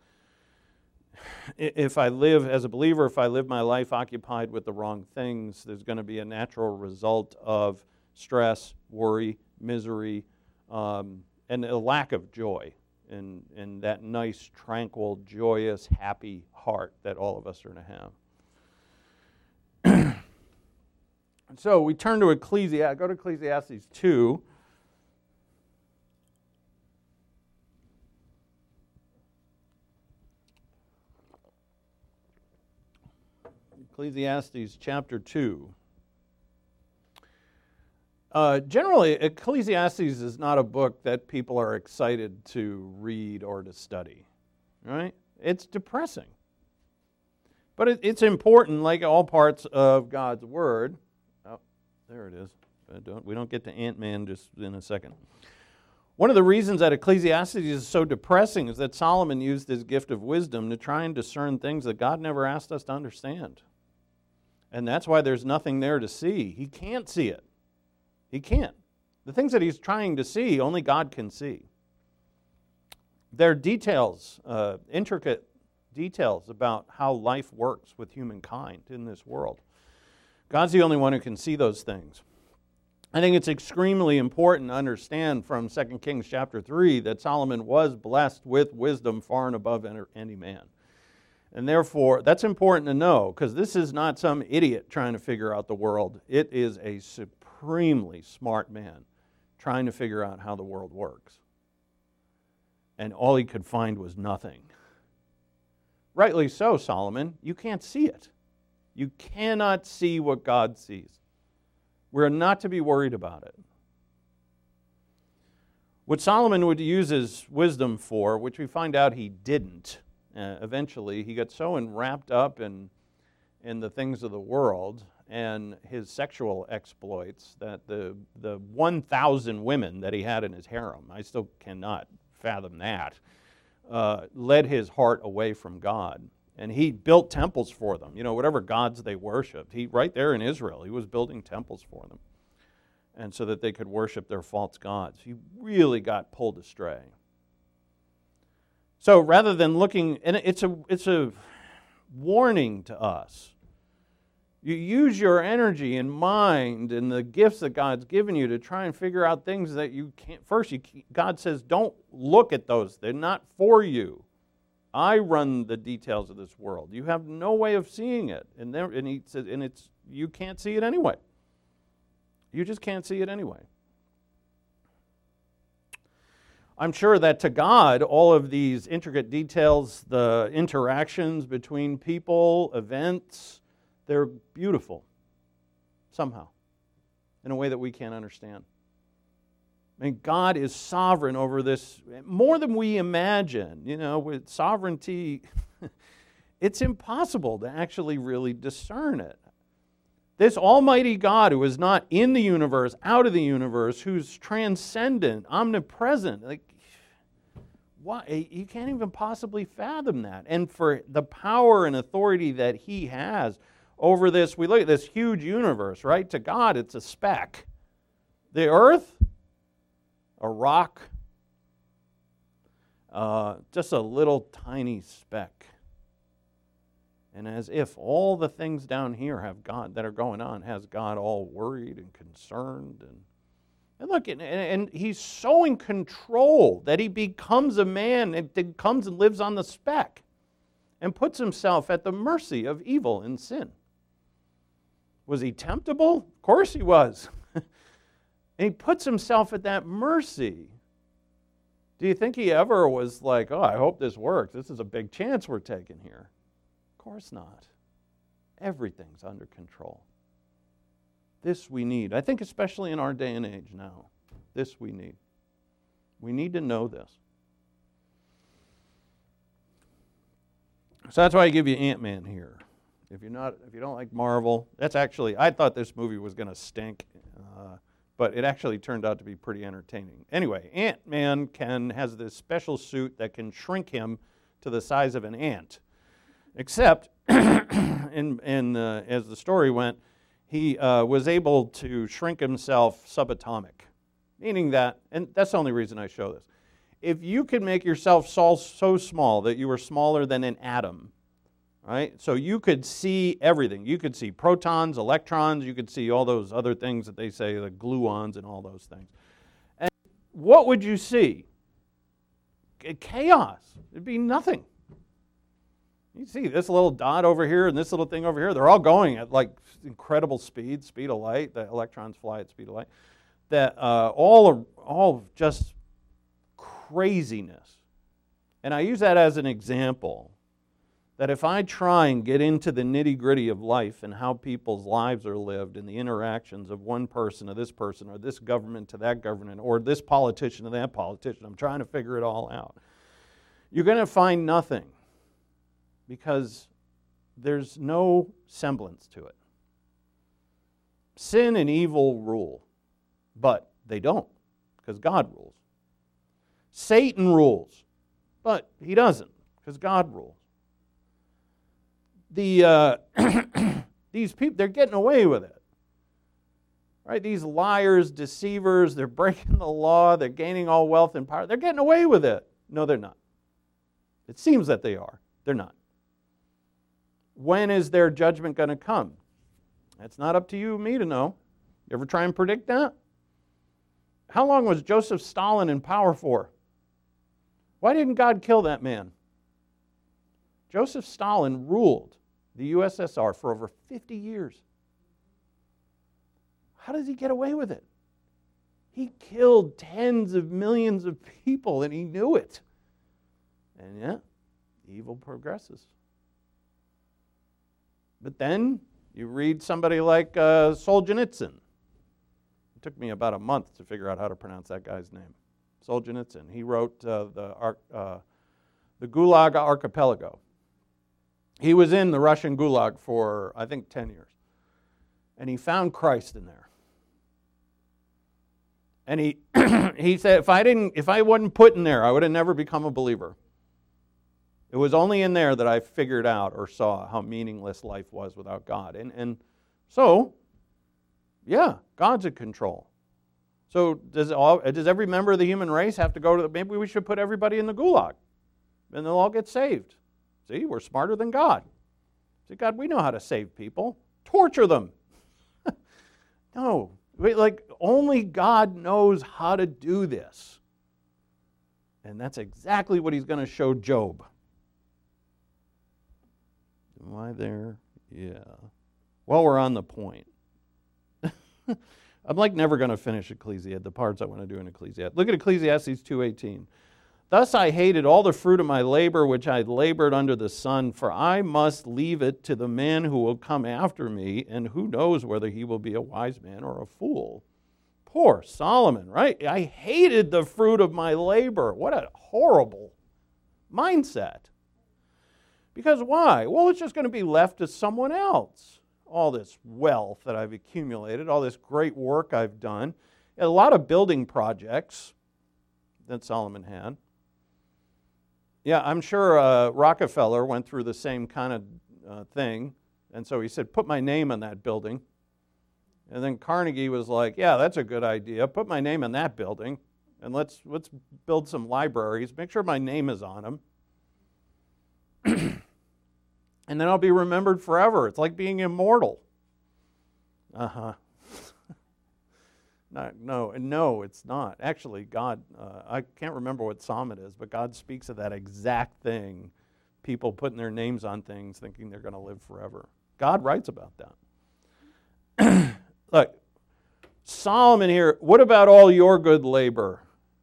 if I live as a believer, if I live my life occupied with the wrong things, there's going to be a natural result of stress, worry, misery, um, and a lack of joy, and and that nice, tranquil, joyous, happy heart that all of us are going to have. So we turn to Ecclesiastes. Go to Ecclesiastes two. Ecclesiastes chapter two. Uh, generally, Ecclesiastes is not a book that people are excited to read or to study, right? It's depressing. But it, it's important, like all parts of God's Word. Oh, there it is. I don't, we don't get to Ant-Man just in a second. One of the reasons that Ecclesiastes is so depressing is that Solomon used his gift of wisdom to try and discern things that God never asked us to understand. And that's why there's nothing there to see. He can't see it. He can't. The things that he's trying to see, only God can see. There are details, uh, intricate details about how life works with humankind in this world. God's the only one who can see those things. I think it's extremely important to understand from Second Kings chapter three that Solomon was blessed with wisdom far and above any man. And therefore, that's important to know, because this is not some idiot trying to figure out the world. It is a supremely smart man trying to figure out how the world works. And all he could find was nothing. Rightly so, Solomon. You can't see it. You cannot see what God sees. We're not to be worried about it. What Solomon would use his wisdom for, which we find out he didn't, uh, eventually, he got so wrapped up in, in the things of the world and his sexual exploits that the, the one thousand women that he had in his harem, I still cannot fathom that, uh, led his heart away from God. And he built temples for them. You know, whatever gods they worshipped. He, right there in Israel, he was building temples for them. And so that they could worship their false gods. He really got pulled astray. So rather than looking, and it's a, it's a warning to us. You use your energy and mind and the gifts that God's given you to try and figure out things that you can't. First, you, God says, don't look at those. They're not for you. I run the details of this world. You have no way of seeing it. And, there, and he says, and it's you can't see it anyway. You just can't see it anyway. I'm sure that to God, all of these intricate details, the interactions between people, events, they're beautiful somehow in a way that we can't understand. I mean, God is sovereign over this more than we imagine. You know, with sovereignty, it's impossible to actually really discern it. This almighty God who is not in the universe, out of the universe, who's transcendent, omnipresent, like, why? You can't even possibly fathom that. And for the power and authority that he has over this, we look at this huge universe, right? To God, it's a speck. The earth, a rock, uh, just a little tiny speck. And as if all the things down here have God that are going on has God all worried and concerned. And, and look, and, and he's so in control that he becomes a man and comes and lives on the speck and puts himself at the mercy of evil and sin. Was he temptable? Of course he was. And he puts himself at that mercy. Do you think he ever was like, oh, I hope this works. This is a big chance we're taking here. Of course not. Everything's under control. This we need. I think especially in our day and age now. This we need. We need to know this. So that's why I give you Ant-Man here. If you're not, if you don't like Marvel, that's actually, I thought this movie was going to stink, uh, but it actually turned out to be pretty entertaining. Anyway, Ant-Man can has this special suit that can shrink him to the size of an ant. Except, in, in, uh, as the story went, he uh, was able to shrink himself subatomic, meaning that, and that's the only reason I show this, if you could make yourself so, so small that you were smaller than an atom, right? So you could see everything. You could see protons, electrons, you could see all those other things that they say, the gluons and all those things. And what would you see? Chaos. It'd be nothing. You see this little dot over here and this little thing over here, they're all going at like incredible speed, speed of light. The electrons fly at speed of light. That uh, all, of, all of just craziness. And I use that as an example that if I try and get into the nitty-gritty of life and how people's lives are lived and the interactions of one person to this person or this government to that government or this politician to that politician, I'm trying to figure it all out. You're going to find nothing. Because there's no semblance to it. Sin and evil rule, but they don't, because God rules. Satan rules, but he doesn't, because God rules. The uh, these people, they're getting away with it. Right? These liars, deceivers, they're breaking the law, they're gaining all wealth and power. They're getting away with it. No, they're not. It seems that they are. They're not. When is their judgment going to come? That's not up to you and me to know. You ever try and predict that? How long was Joseph Stalin in power for? Why didn't God kill that man? Joseph Stalin ruled the U S S R for over fifty years. How does he get away with it? He killed tens of millions of people and he knew it. And yet, evil progresses. But then you read somebody like uh, Solzhenitsyn. It took me about a month to figure out how to pronounce that guy's name. Solzhenitsyn. He wrote uh, the, uh, the Gulag Archipelago. He was in the Russian Gulag for, I think, ten years. And he found Christ in there. And he he said, if I didn't, if I wasn't put in there, I would have never become a believer. It was only in there that I figured out or saw how meaningless life was without God. And, and so, yeah, God's in control. So does, all, does every member of the human race have to go to, the, maybe we should put everybody in the Gulag and they'll all get saved. See, we're smarter than God. See, God, we know how to save people. Torture them. No, wait, like only God knows how to do this. And that's exactly what he's going to show Job. Am I there? Yeah. Well, we're on the point. I'm like never going to finish Ecclesiastes, the parts I want to do in Ecclesiastes. Look at Ecclesiastes two eighteen. Thus I hated all the fruit of my labor which I labored under the sun, for I must leave it to the man who will come after me, and who knows whether he will be a wise man or a fool. Poor Solomon, right? I hated the fruit of my labor. What a horrible mindset. Because why? Well, it's just going to be left to someone else. All this wealth that I've accumulated, all this great work I've done, a lot of building projects that Solomon had. Yeah, I'm sure uh, Rockefeller went through the same kind of uh, thing, and so he said, put my name on that building. And then Carnegie was like, yeah, that's a good idea. Put my name on that building, and let's let's build some libraries. Make sure my name is on them. And then I'll be remembered forever. It's like being immortal. Uh-huh. no, no, no, it's not. Actually, God, uh, I can't remember what psalm it is, but God speaks of that exact thing. People putting their names on things thinking they're going to live forever. God writes about that. Look, Solomon here, what about all your good labor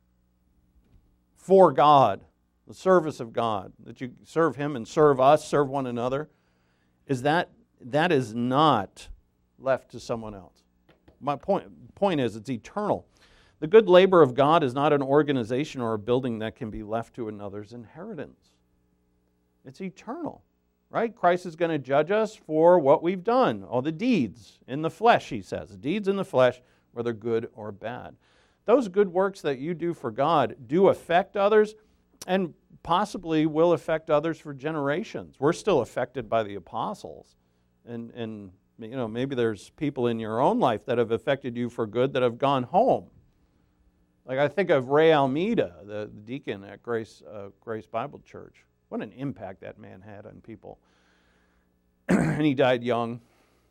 for God? The service of God, that you serve Him and serve us, serve one another, is that that is not left to someone else. My point, point is, it's eternal. The good labor of God is not an organization or a building that can be left to another's inheritance. It's eternal, right? Christ is going to judge us for what we've done, all the deeds in the flesh, he says. Deeds in the flesh, whether good or bad. Those good works that you do for God do affect others, and possibly will affect others for generations. We're still affected by the apostles. And, and you know, maybe there's people in your own life that have affected you for good that have gone home. Like I think of Ray Almeida, the, the deacon at Grace, uh, Grace Bible Church. What an impact that man had on people. And he died young.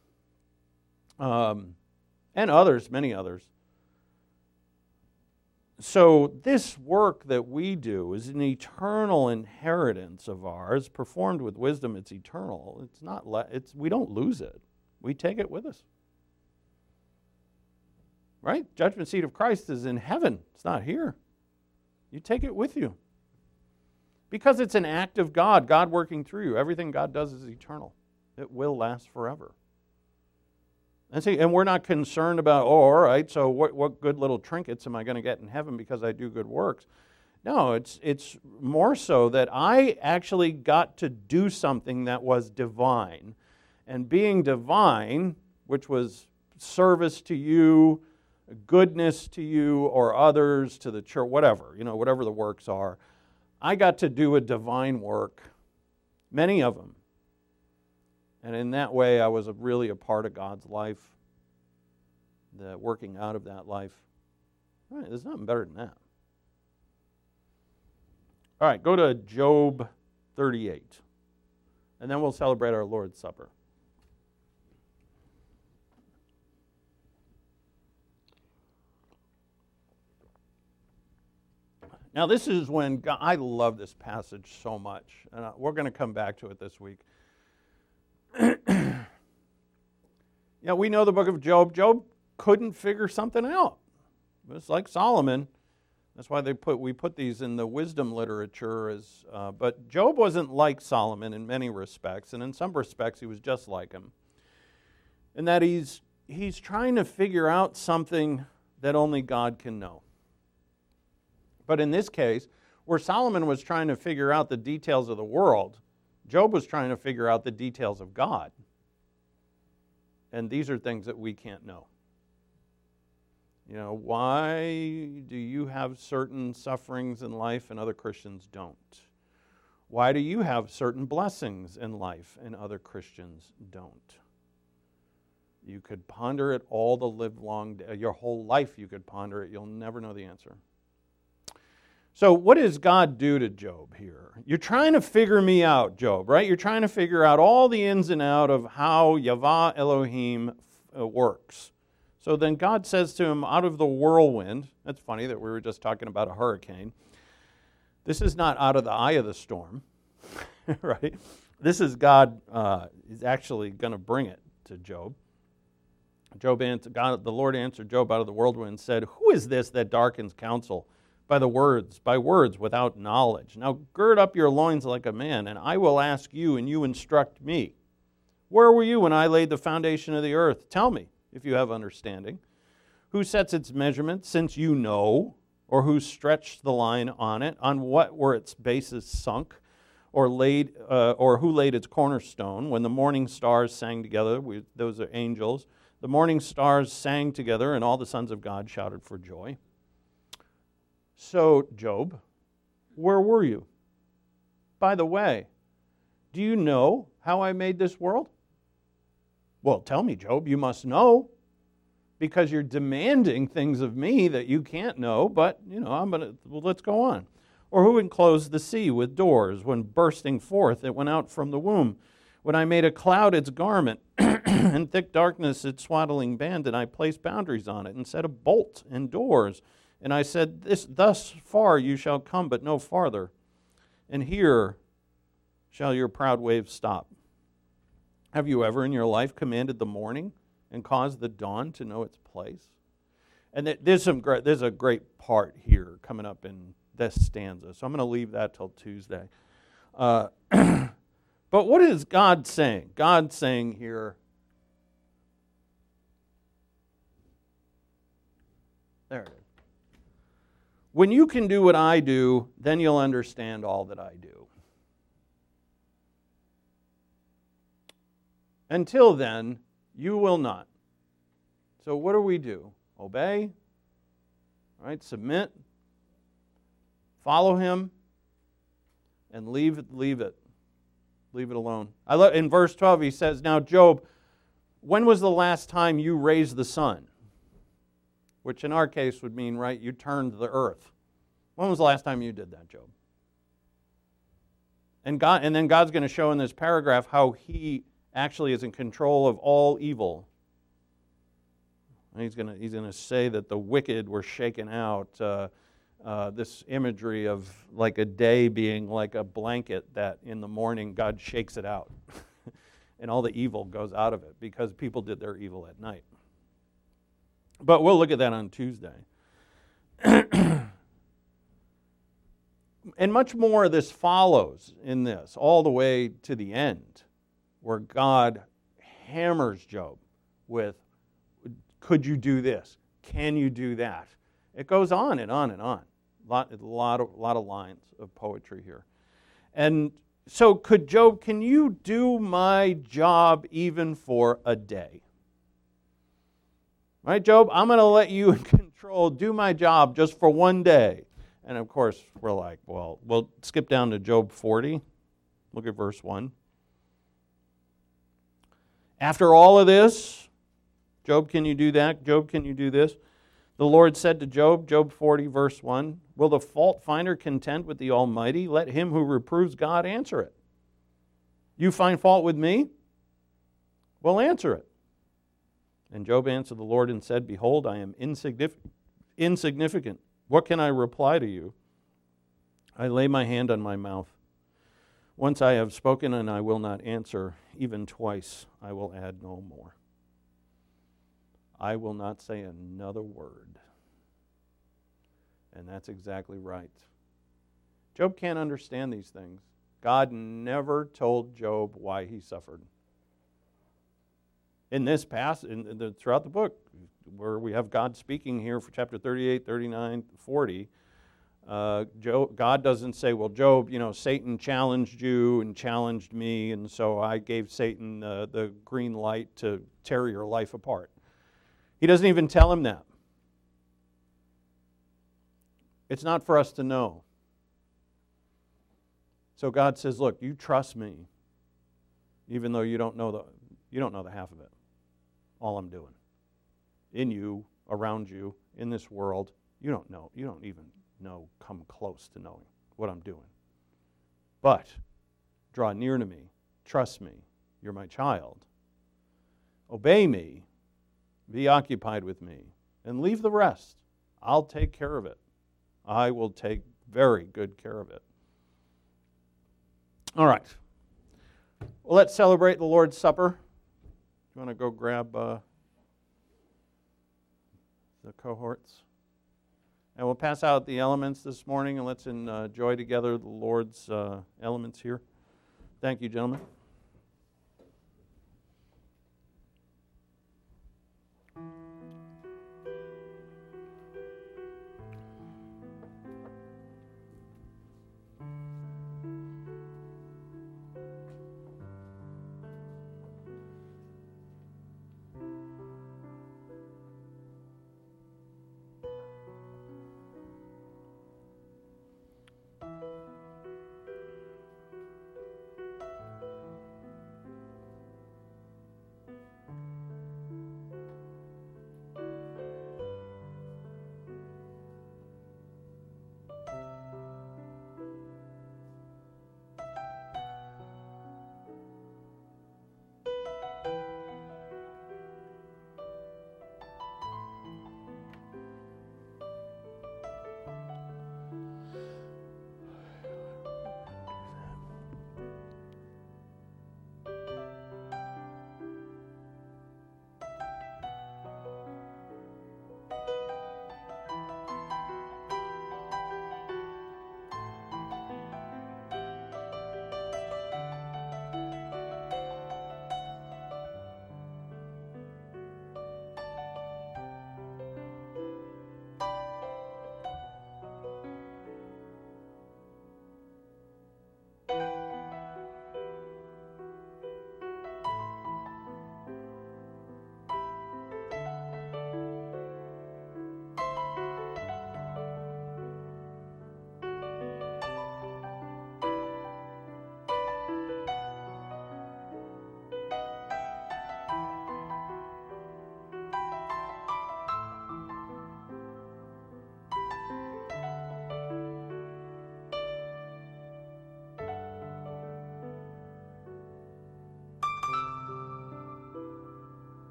Um, and others, many others. So this work that we do is an eternal inheritance of ours, performed with wisdom. It's eternal. It's not. Le- it's we don't lose it. We take it with us. Right? Judgment seat of Christ is in heaven. It's not here. You take it with you. Because it's an act of God, God working through you. Everything God does is eternal. It will last forever. And see, and we're not concerned about, oh, all right, so what, what good little trinkets am I going to get in heaven because I do good works? No, it's it's more so that I actually got to do something that was divine. And being divine, which was service to you, goodness to you or others, to the church, whatever, you know, whatever the works are, I got to do a divine work, many of them. And in that way, I was a, really a part of God's life, the working out of that life. All right, there's nothing better than that. All right, go to Job thirty-eight, and then we'll celebrate our Lord's Supper. Now, this is when God, I love this passage so much, and we're going to come back to it this week. Yeah, we know the book of Job. Job couldn't figure something out. It's like Solomon. That's why they put we put these in the wisdom literature. As, uh, but Job wasn't like Solomon in many respects, and in some respects he was just like him. In that he's he's trying to figure out something that only God can know. But in this case, where Solomon was trying to figure out the details of the world, Job was trying to figure out the details of God. And these are things that we can't know. You know, why do you have certain sufferings in life and other Christians don't? Why do you have certain blessings in life and other Christians don't? You could ponder it all the live long, your whole life you could ponder it. You'll never know the answer. So what does God do to Job here? You're trying to figure me out, Job, right? You're trying to figure out all the ins and outs of how Yahweh Elohim works. So then God says to him, out of the whirlwind, that's funny that we were just talking about a hurricane. This is not out of the eye of the storm, right? This is God uh, is actually going to bring it to Job. Job answered, God, the Lord answered Job out of the whirlwind and said, who is this that darkens counsel? By the words, by words without knowledge. Now gird up your loins like a man, and I will ask you, and you instruct me. Where were you when I laid the foundation of the earth? Tell me, if you have understanding. Who sets its measurement, since you know, or who stretched the line on it? On what were its bases sunk? or laid, uh, or who laid its cornerstone? When the morning stars sang together, we, those are angels. The morning stars sang together, and all the sons of God shouted for joy. So, Job, where were you? By the way, do you know how I made this world? Well, tell me, Job, you must know, because you're demanding things of me that you can't know, but, you know, I'm going to, well, let's go on. Or who enclosed the sea with doors? When bursting forth, it went out from the womb. When I made a cloud its garment, and thick darkness its swaddling band, and I placed boundaries on it, and set a bolt and doors. And I said, this, thus far you shall come, but no farther. And here shall your proud waves stop. Have you ever in your life commanded the morning and caused the dawn to know its place? And there's some great, there's a great part here coming up in this stanza, so I'm going to leave that till Tuesday. Uh, but what is God saying? God's saying here, there it is. When you can do what I do, then you'll understand all that I do. Until then, you will not. So what do we do? Obey, right? Submit, follow him, and leave it, leave it. Leave it alone. I love, in verse twelve, he says, now, Job, when was the last time you raised the sun? Which in our case would mean, right, you turned the earth. When was the last time you did that, Job? And God, and then God's going to show in this paragraph how he actually is in control of all evil. And he's going to he's going to say that the wicked were shaken out. Uh, uh, this imagery of like a day being like a blanket that in the morning God shakes it out. And all the evil goes out of it because people did their evil at night. But we'll look at that on Tuesday. And much more of this follows in this, all the way to the end, where God hammers Job with, could you do this? Can you do that? It goes on and on and on. A lot, a lot, of, lot of lines of poetry here. And so could Job, can you do my job even for a day? Right, Job, I'm going to let you in control, do my job just for one day. And of course, we're like, well, we'll skip down to Job forty. Look at verse one. After all of this, Job, can you do that? Job, can you do this? The Lord said to Job, Job forty, verse one, will the fault finder contend with the Almighty? Let him who reproves God answer it. You find fault with me? Well, answer it. And Job answered the Lord and said, behold, I am insignificant. insignificant. What can I reply to you? I lay my hand on my mouth. Once I have spoken and I will not answer, even twice I will add no more. I will not say another word. And that's exactly right. Job can't understand these things. God never told Job why he suffered. In this passage, in the, throughout the book, where we have God speaking here for chapter thirty-eight, thirty-nine, forty, uh, Job, God doesn't say, well, Job, you know, Satan challenged you and challenged me, and so I gave Satan uh, the green light to tear your life apart. He doesn't even tell him that. It's not for us to know. So God says, look, you trust me, even though you don't know the you don't know the half of it. All I'm doing. In you, around you, in this world, you don't know. You don't even know, come close to knowing what I'm doing. But draw near to me. Trust me. You're my child. Obey me. Be occupied with me. And leave the rest. I'll take care of it. I will take very good care of it. All right. Well, let's celebrate the Lord's Supper. You want to go grab uh, the cohorts? And we'll pass out the elements this morning, and let's enjoy together the Lord's uh, elements here. Thank you, gentlemen.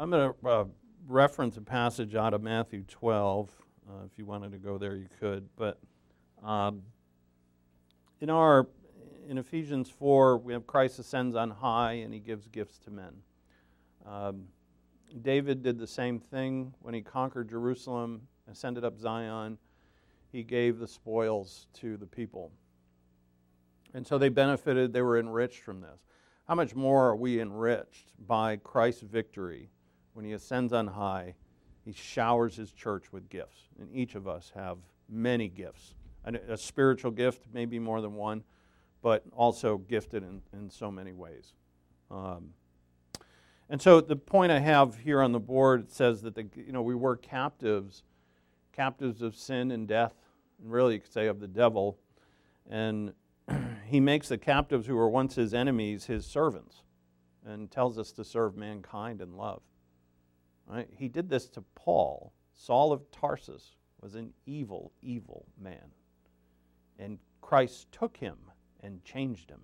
I'm going to uh, reference a passage out of Matthew twelve. Uh, if you wanted to go there, you could. But um, in our in Ephesians four, we have Christ ascends on high and he gives gifts to men. Um, David did the same thing when he conquered Jerusalem, ascended up Zion. He gave the spoils to the people. And so they benefited, they were enriched from this. How much more are we enriched by Christ's victory when he ascends on high? He showers his church with gifts. And each of us have many gifts. A, a spiritual gift, maybe more than one, but also gifted in, in so many ways. Um, and so the point I have here on the board, it says that the, you know, we were captives, captives of sin and death, and really you could say of the devil. And he makes the captives who were once his enemies his servants and tells us to serve mankind in love. Right? He did this to Paul. Saul of Tarsus was an evil, evil man. And Christ took him and changed him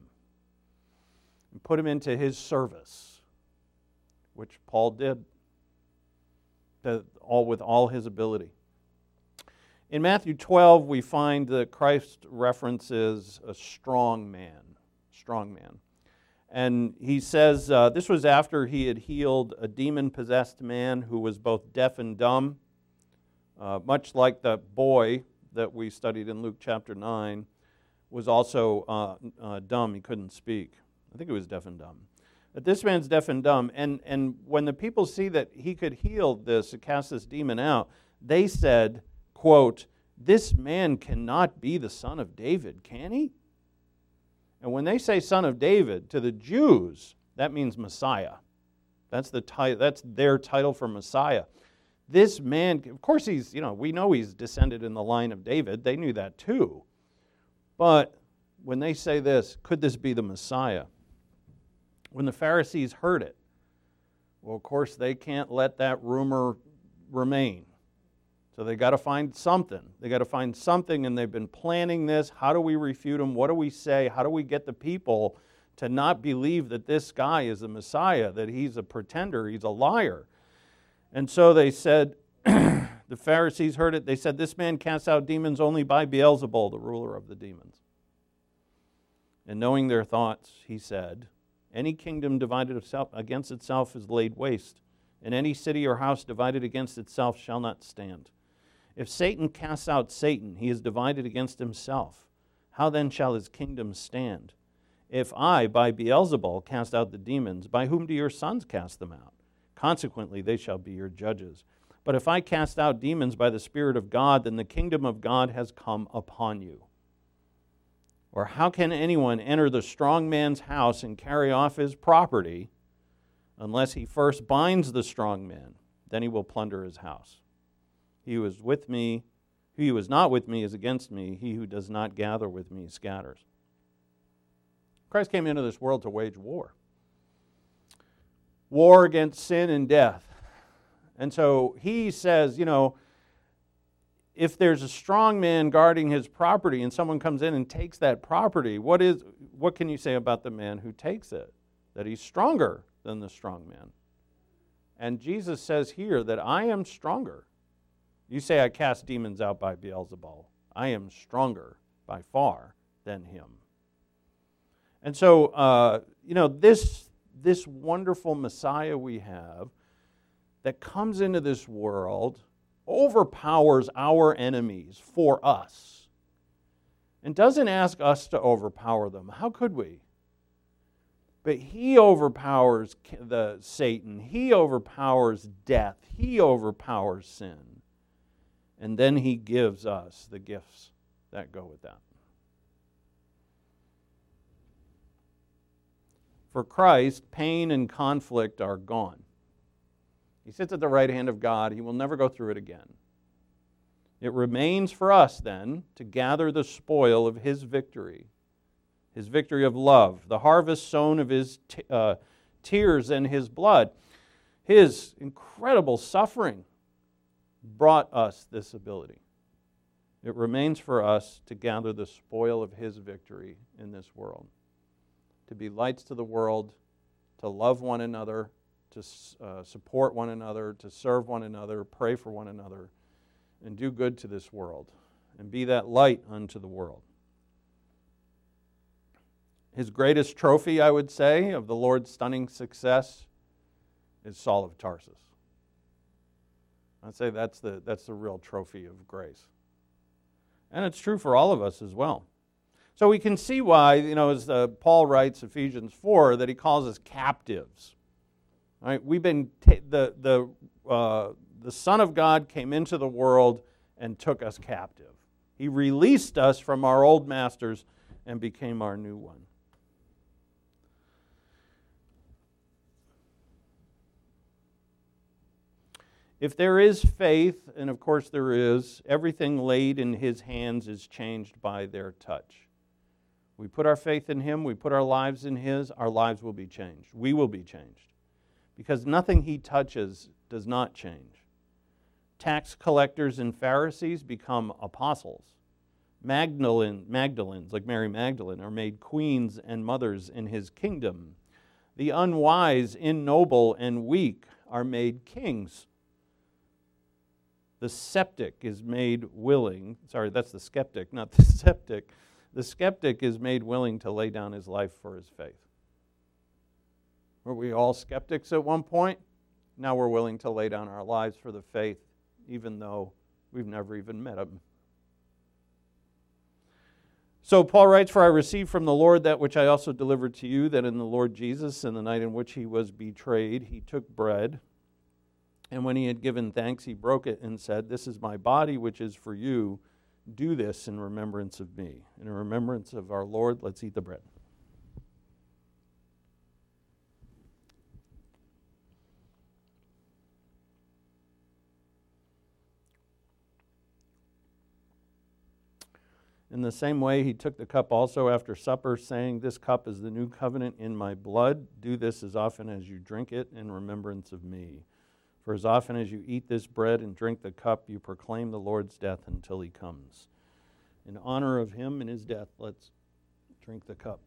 and put him into his service, which Paul did to, all with all his ability. In Matthew twelve, we find that Christ references a strong man, strong man. And he says, uh, this was after he had healed a demon-possessed man who was both deaf and dumb, uh, much like the boy that we studied in Luke chapter nine, was also uh, uh, dumb. He couldn't speak. I think he was deaf and dumb. But this man's deaf and dumb. And, and when the people see that he could heal this, cast this demon out, they said, quote, "This man cannot be the son of David, can he?" And when they say son of David, to the Jews, that means Messiah. That's the ti- that's their title for Messiah. This man, of course he's, you know, we know he's descended in the line of David. They knew that too. But when they say this, could this be the Messiah? When the Pharisees heard it, well, of course they can't let that rumor remain. So they got to find something. They got to find something, and they've been planning this. How do we refute them? What do we say? How do we get the people to not believe that this guy is the Messiah, that he's a pretender, he's a liar? And so they said, the Pharisees heard it. They said, "This man casts out demons only by Beelzebul, the ruler of the demons." And knowing their thoughts, he said, "Any kingdom divided against itself is laid waste, and any city or house divided against itself shall not stand. If Satan casts out Satan, he is divided against himself. How then shall his kingdom stand? If I, by Beelzebul, cast out the demons, by whom do your sons cast them out? Consequently, they shall be your judges. But if I cast out demons by the Spirit of God, then the kingdom of God has come upon you. Or how can anyone enter the strong man's house and carry off his property unless he first binds the strong man? Then he will plunder his house. He who is with me, he who is not with me is against me. He who does not gather with me scatters." Christ came into this world to wage war. War against sin and death. And so he says, you know, if there's a strong man guarding his property and someone comes in and takes that property, what is what can you say about the man who takes it? That he's stronger than the strong man. And Jesus says here that I am stronger. You say I cast demons out by Beelzebul. I am stronger by far than him. And so, uh, you know, this, this wonderful Messiah we have that comes into this world overpowers our enemies for us and doesn't ask us to overpower them. How could we? But he overpowers the Satan. He overpowers death. He overpowers sin. And then he gives us the gifts that go with that. For Christ, pain and conflict are gone. He sits at the right hand of God. He will never go through it again. It remains for us, then, to gather the spoil of his victory, his victory of love, the harvest sown of his t- uh, tears and his blood. His incredible suffering brought us this ability. It remains for us to gather the spoil of his victory in this world, to be lights to the world, to love one another, to uh, support one another, to serve one another, pray for one another, and do good to this world, and be that light unto the world. His greatest trophy, I would say, of the Lord's stunning success is Saul of Tarsus. I'd say that's the, that's the real trophy of grace. And it's true for all of us as well. So we can see why, you know, as uh, Paul writes, Ephesians four, that he calls us captives. All right, we've been t- the the uh, the Son of God came into the world and took us captive. He released us from our old masters and became our new one. If there is faith, and of course there is, everything laid in His hands is changed by their touch. We put our faith in Him, we put our lives in His, our lives will be changed. We will be changed. Because nothing He touches does not change. Tax collectors and Pharisees become apostles. Magdalene, Magdalens, like Mary Magdalene, are made queens and mothers in His kingdom. The unwise, ignoble, and weak are made kings. The septic is made willing, sorry, that's the skeptic, not the septic. The skeptic is made willing to lay down his life for his faith. Were we all skeptics at one point? Now we're willing to lay down our lives for the faith, even though we've never even met Him. So Paul writes, "For I received from the Lord that which I also delivered to you, that in the Lord Jesus, in the night in which He was betrayed, He took bread. And when He had given thanks, He broke it and said, 'This is my body, which is for you. Do this in remembrance of me.'" In remembrance of our Lord, let's eat the bread. In the same way, He took the cup also after supper, saying, "This cup is the new covenant in my blood. Do this as often as you drink it in remembrance of me. For as often as you eat this bread and drink the cup, you proclaim the Lord's death until He comes." In honor of Him and His death, let's drink the cup.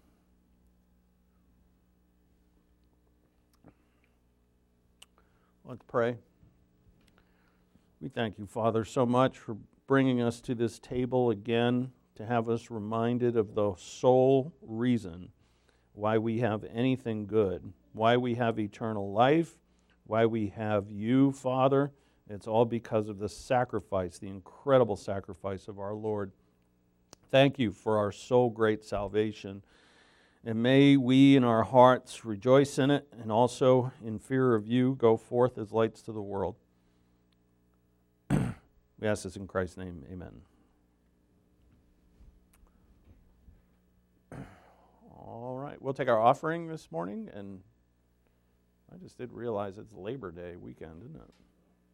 Let's pray. We thank You, Father, so much for bringing us to this table again, to have us reminded of the sole reason why we have anything good, why we have eternal life, why we have You, Father. It's all because of the sacrifice, the incredible sacrifice of our Lord. Thank You for our so great salvation. And may we in our hearts rejoice in it, and also in fear of You go forth as lights to the world. We ask this in Christ's name. Amen. All right, we'll take our offering this morning, and I just did realize it's Labor Day weekend, isn't it?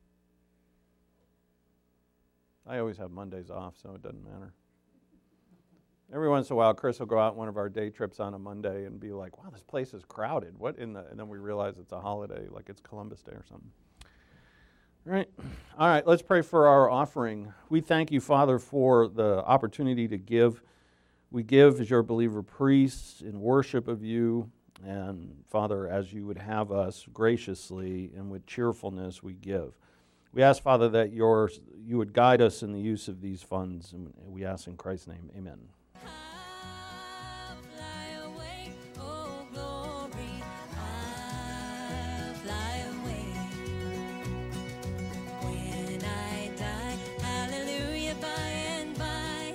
I always have Mondays off, so it doesn't matter. Every once in a while, Chris will go out on one of our day trips on a Monday and be like, "Wow, this place is crowded. What in the?" And then we realize it's a holiday, like it's Columbus Day or something. All right, all right. Let's pray for our offering. We thank You, Father, for the opportunity to give. We give as Your believer priests in worship of You, and Father, as You would have us graciously and with cheerfulness, we give. We ask, Father, that your, You would guide us in the use of these funds, and we ask in Christ's name, amen. I'll fly away, oh glory, I'll fly away. When I die, hallelujah, by and by,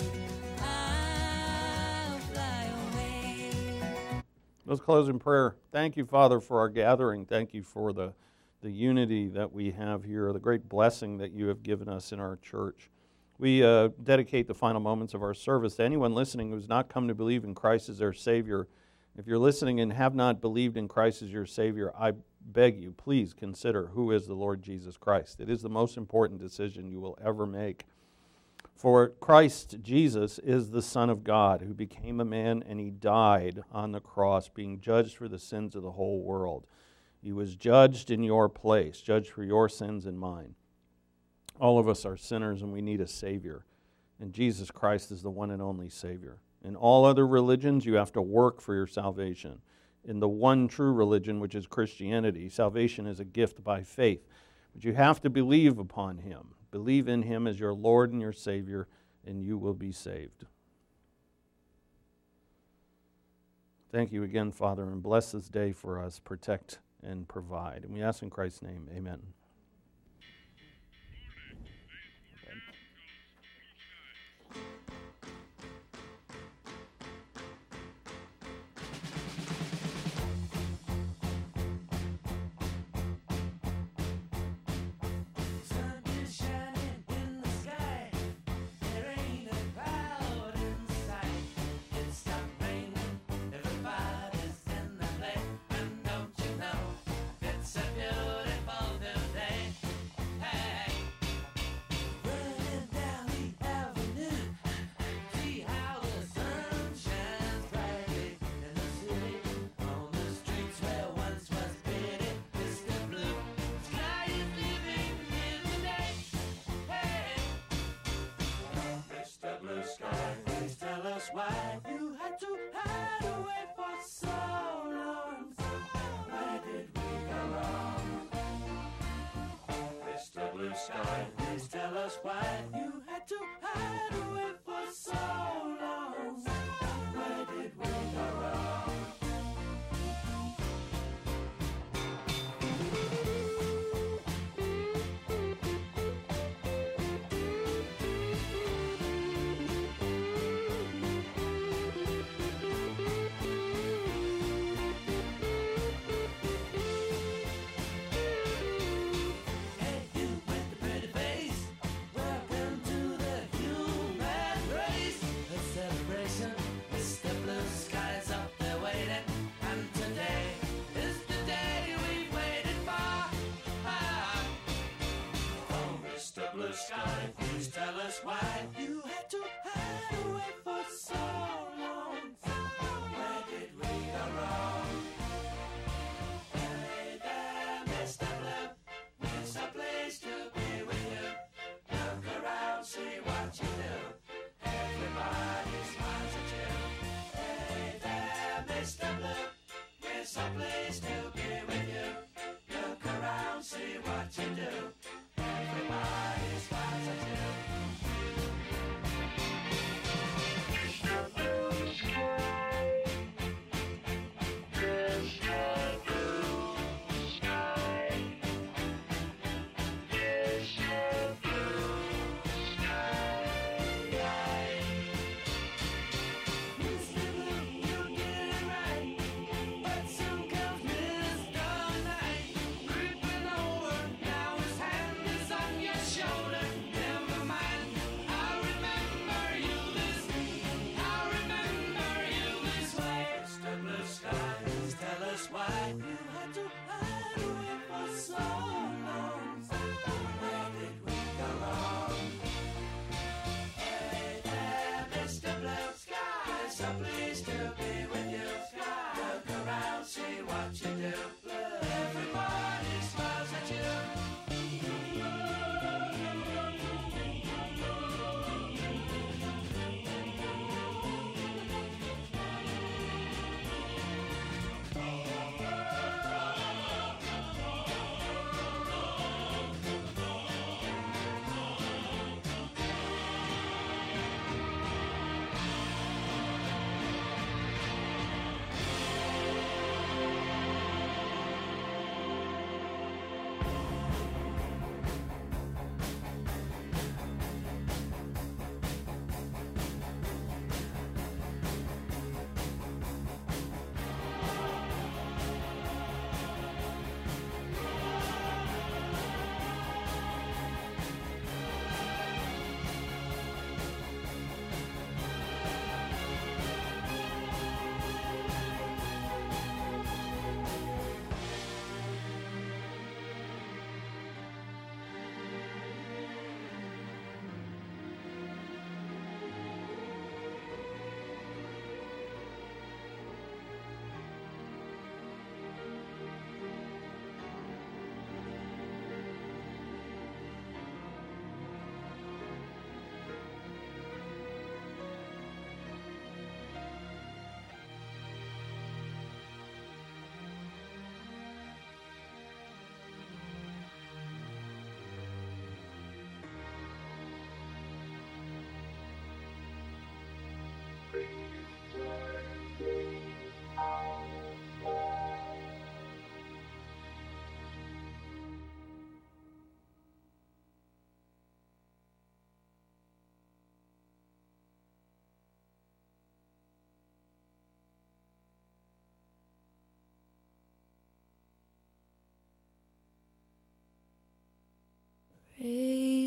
I'll fly away. Let's close in prayer. Thank You, Father, for our gathering. Thank You for the, the unity that we have here, the great blessing that You have given us in our church. We uh, dedicate the final moments of our service to anyone listening who has not come to believe in Christ as their Savior. If you're listening and have not believed in Christ as your Savior, I beg you, please consider who is the Lord Jesus Christ. It is the most important decision you will ever make. For Christ Jesus is the Son of God who became a man, and He died on the cross, being judged for the sins of the whole world. He was judged in your place, judged for your sins and mine. All of us are sinners, and we need a Savior. And Jesus Christ is the one and only Savior. In all other religions, you have to work for your salvation. in the one true religion, which is Christianity. Salvation is a gift by faith. But you have to believe upon Him. Believe in Him as your Lord and your Savior, and you will be saved. Thank you again, Father, and bless this day for us. Protect and provide. And we ask in Christ's name, amen. Why you had to hide away for so long? Where did we go wrong? Mister Blue Sky, please tell us why you had to hide away for so long. Where did we go wrong? Sky, please tell us why you had to hide away for so long. Where did we go wrong? Hey there, Mister Blue, it's a place to be with you. Look around, see what you do. Everybody smiles at you. Hey there, Mister Blue, it's a place to be with you. Look around, see what you do. Everybody smiles at you.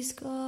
score.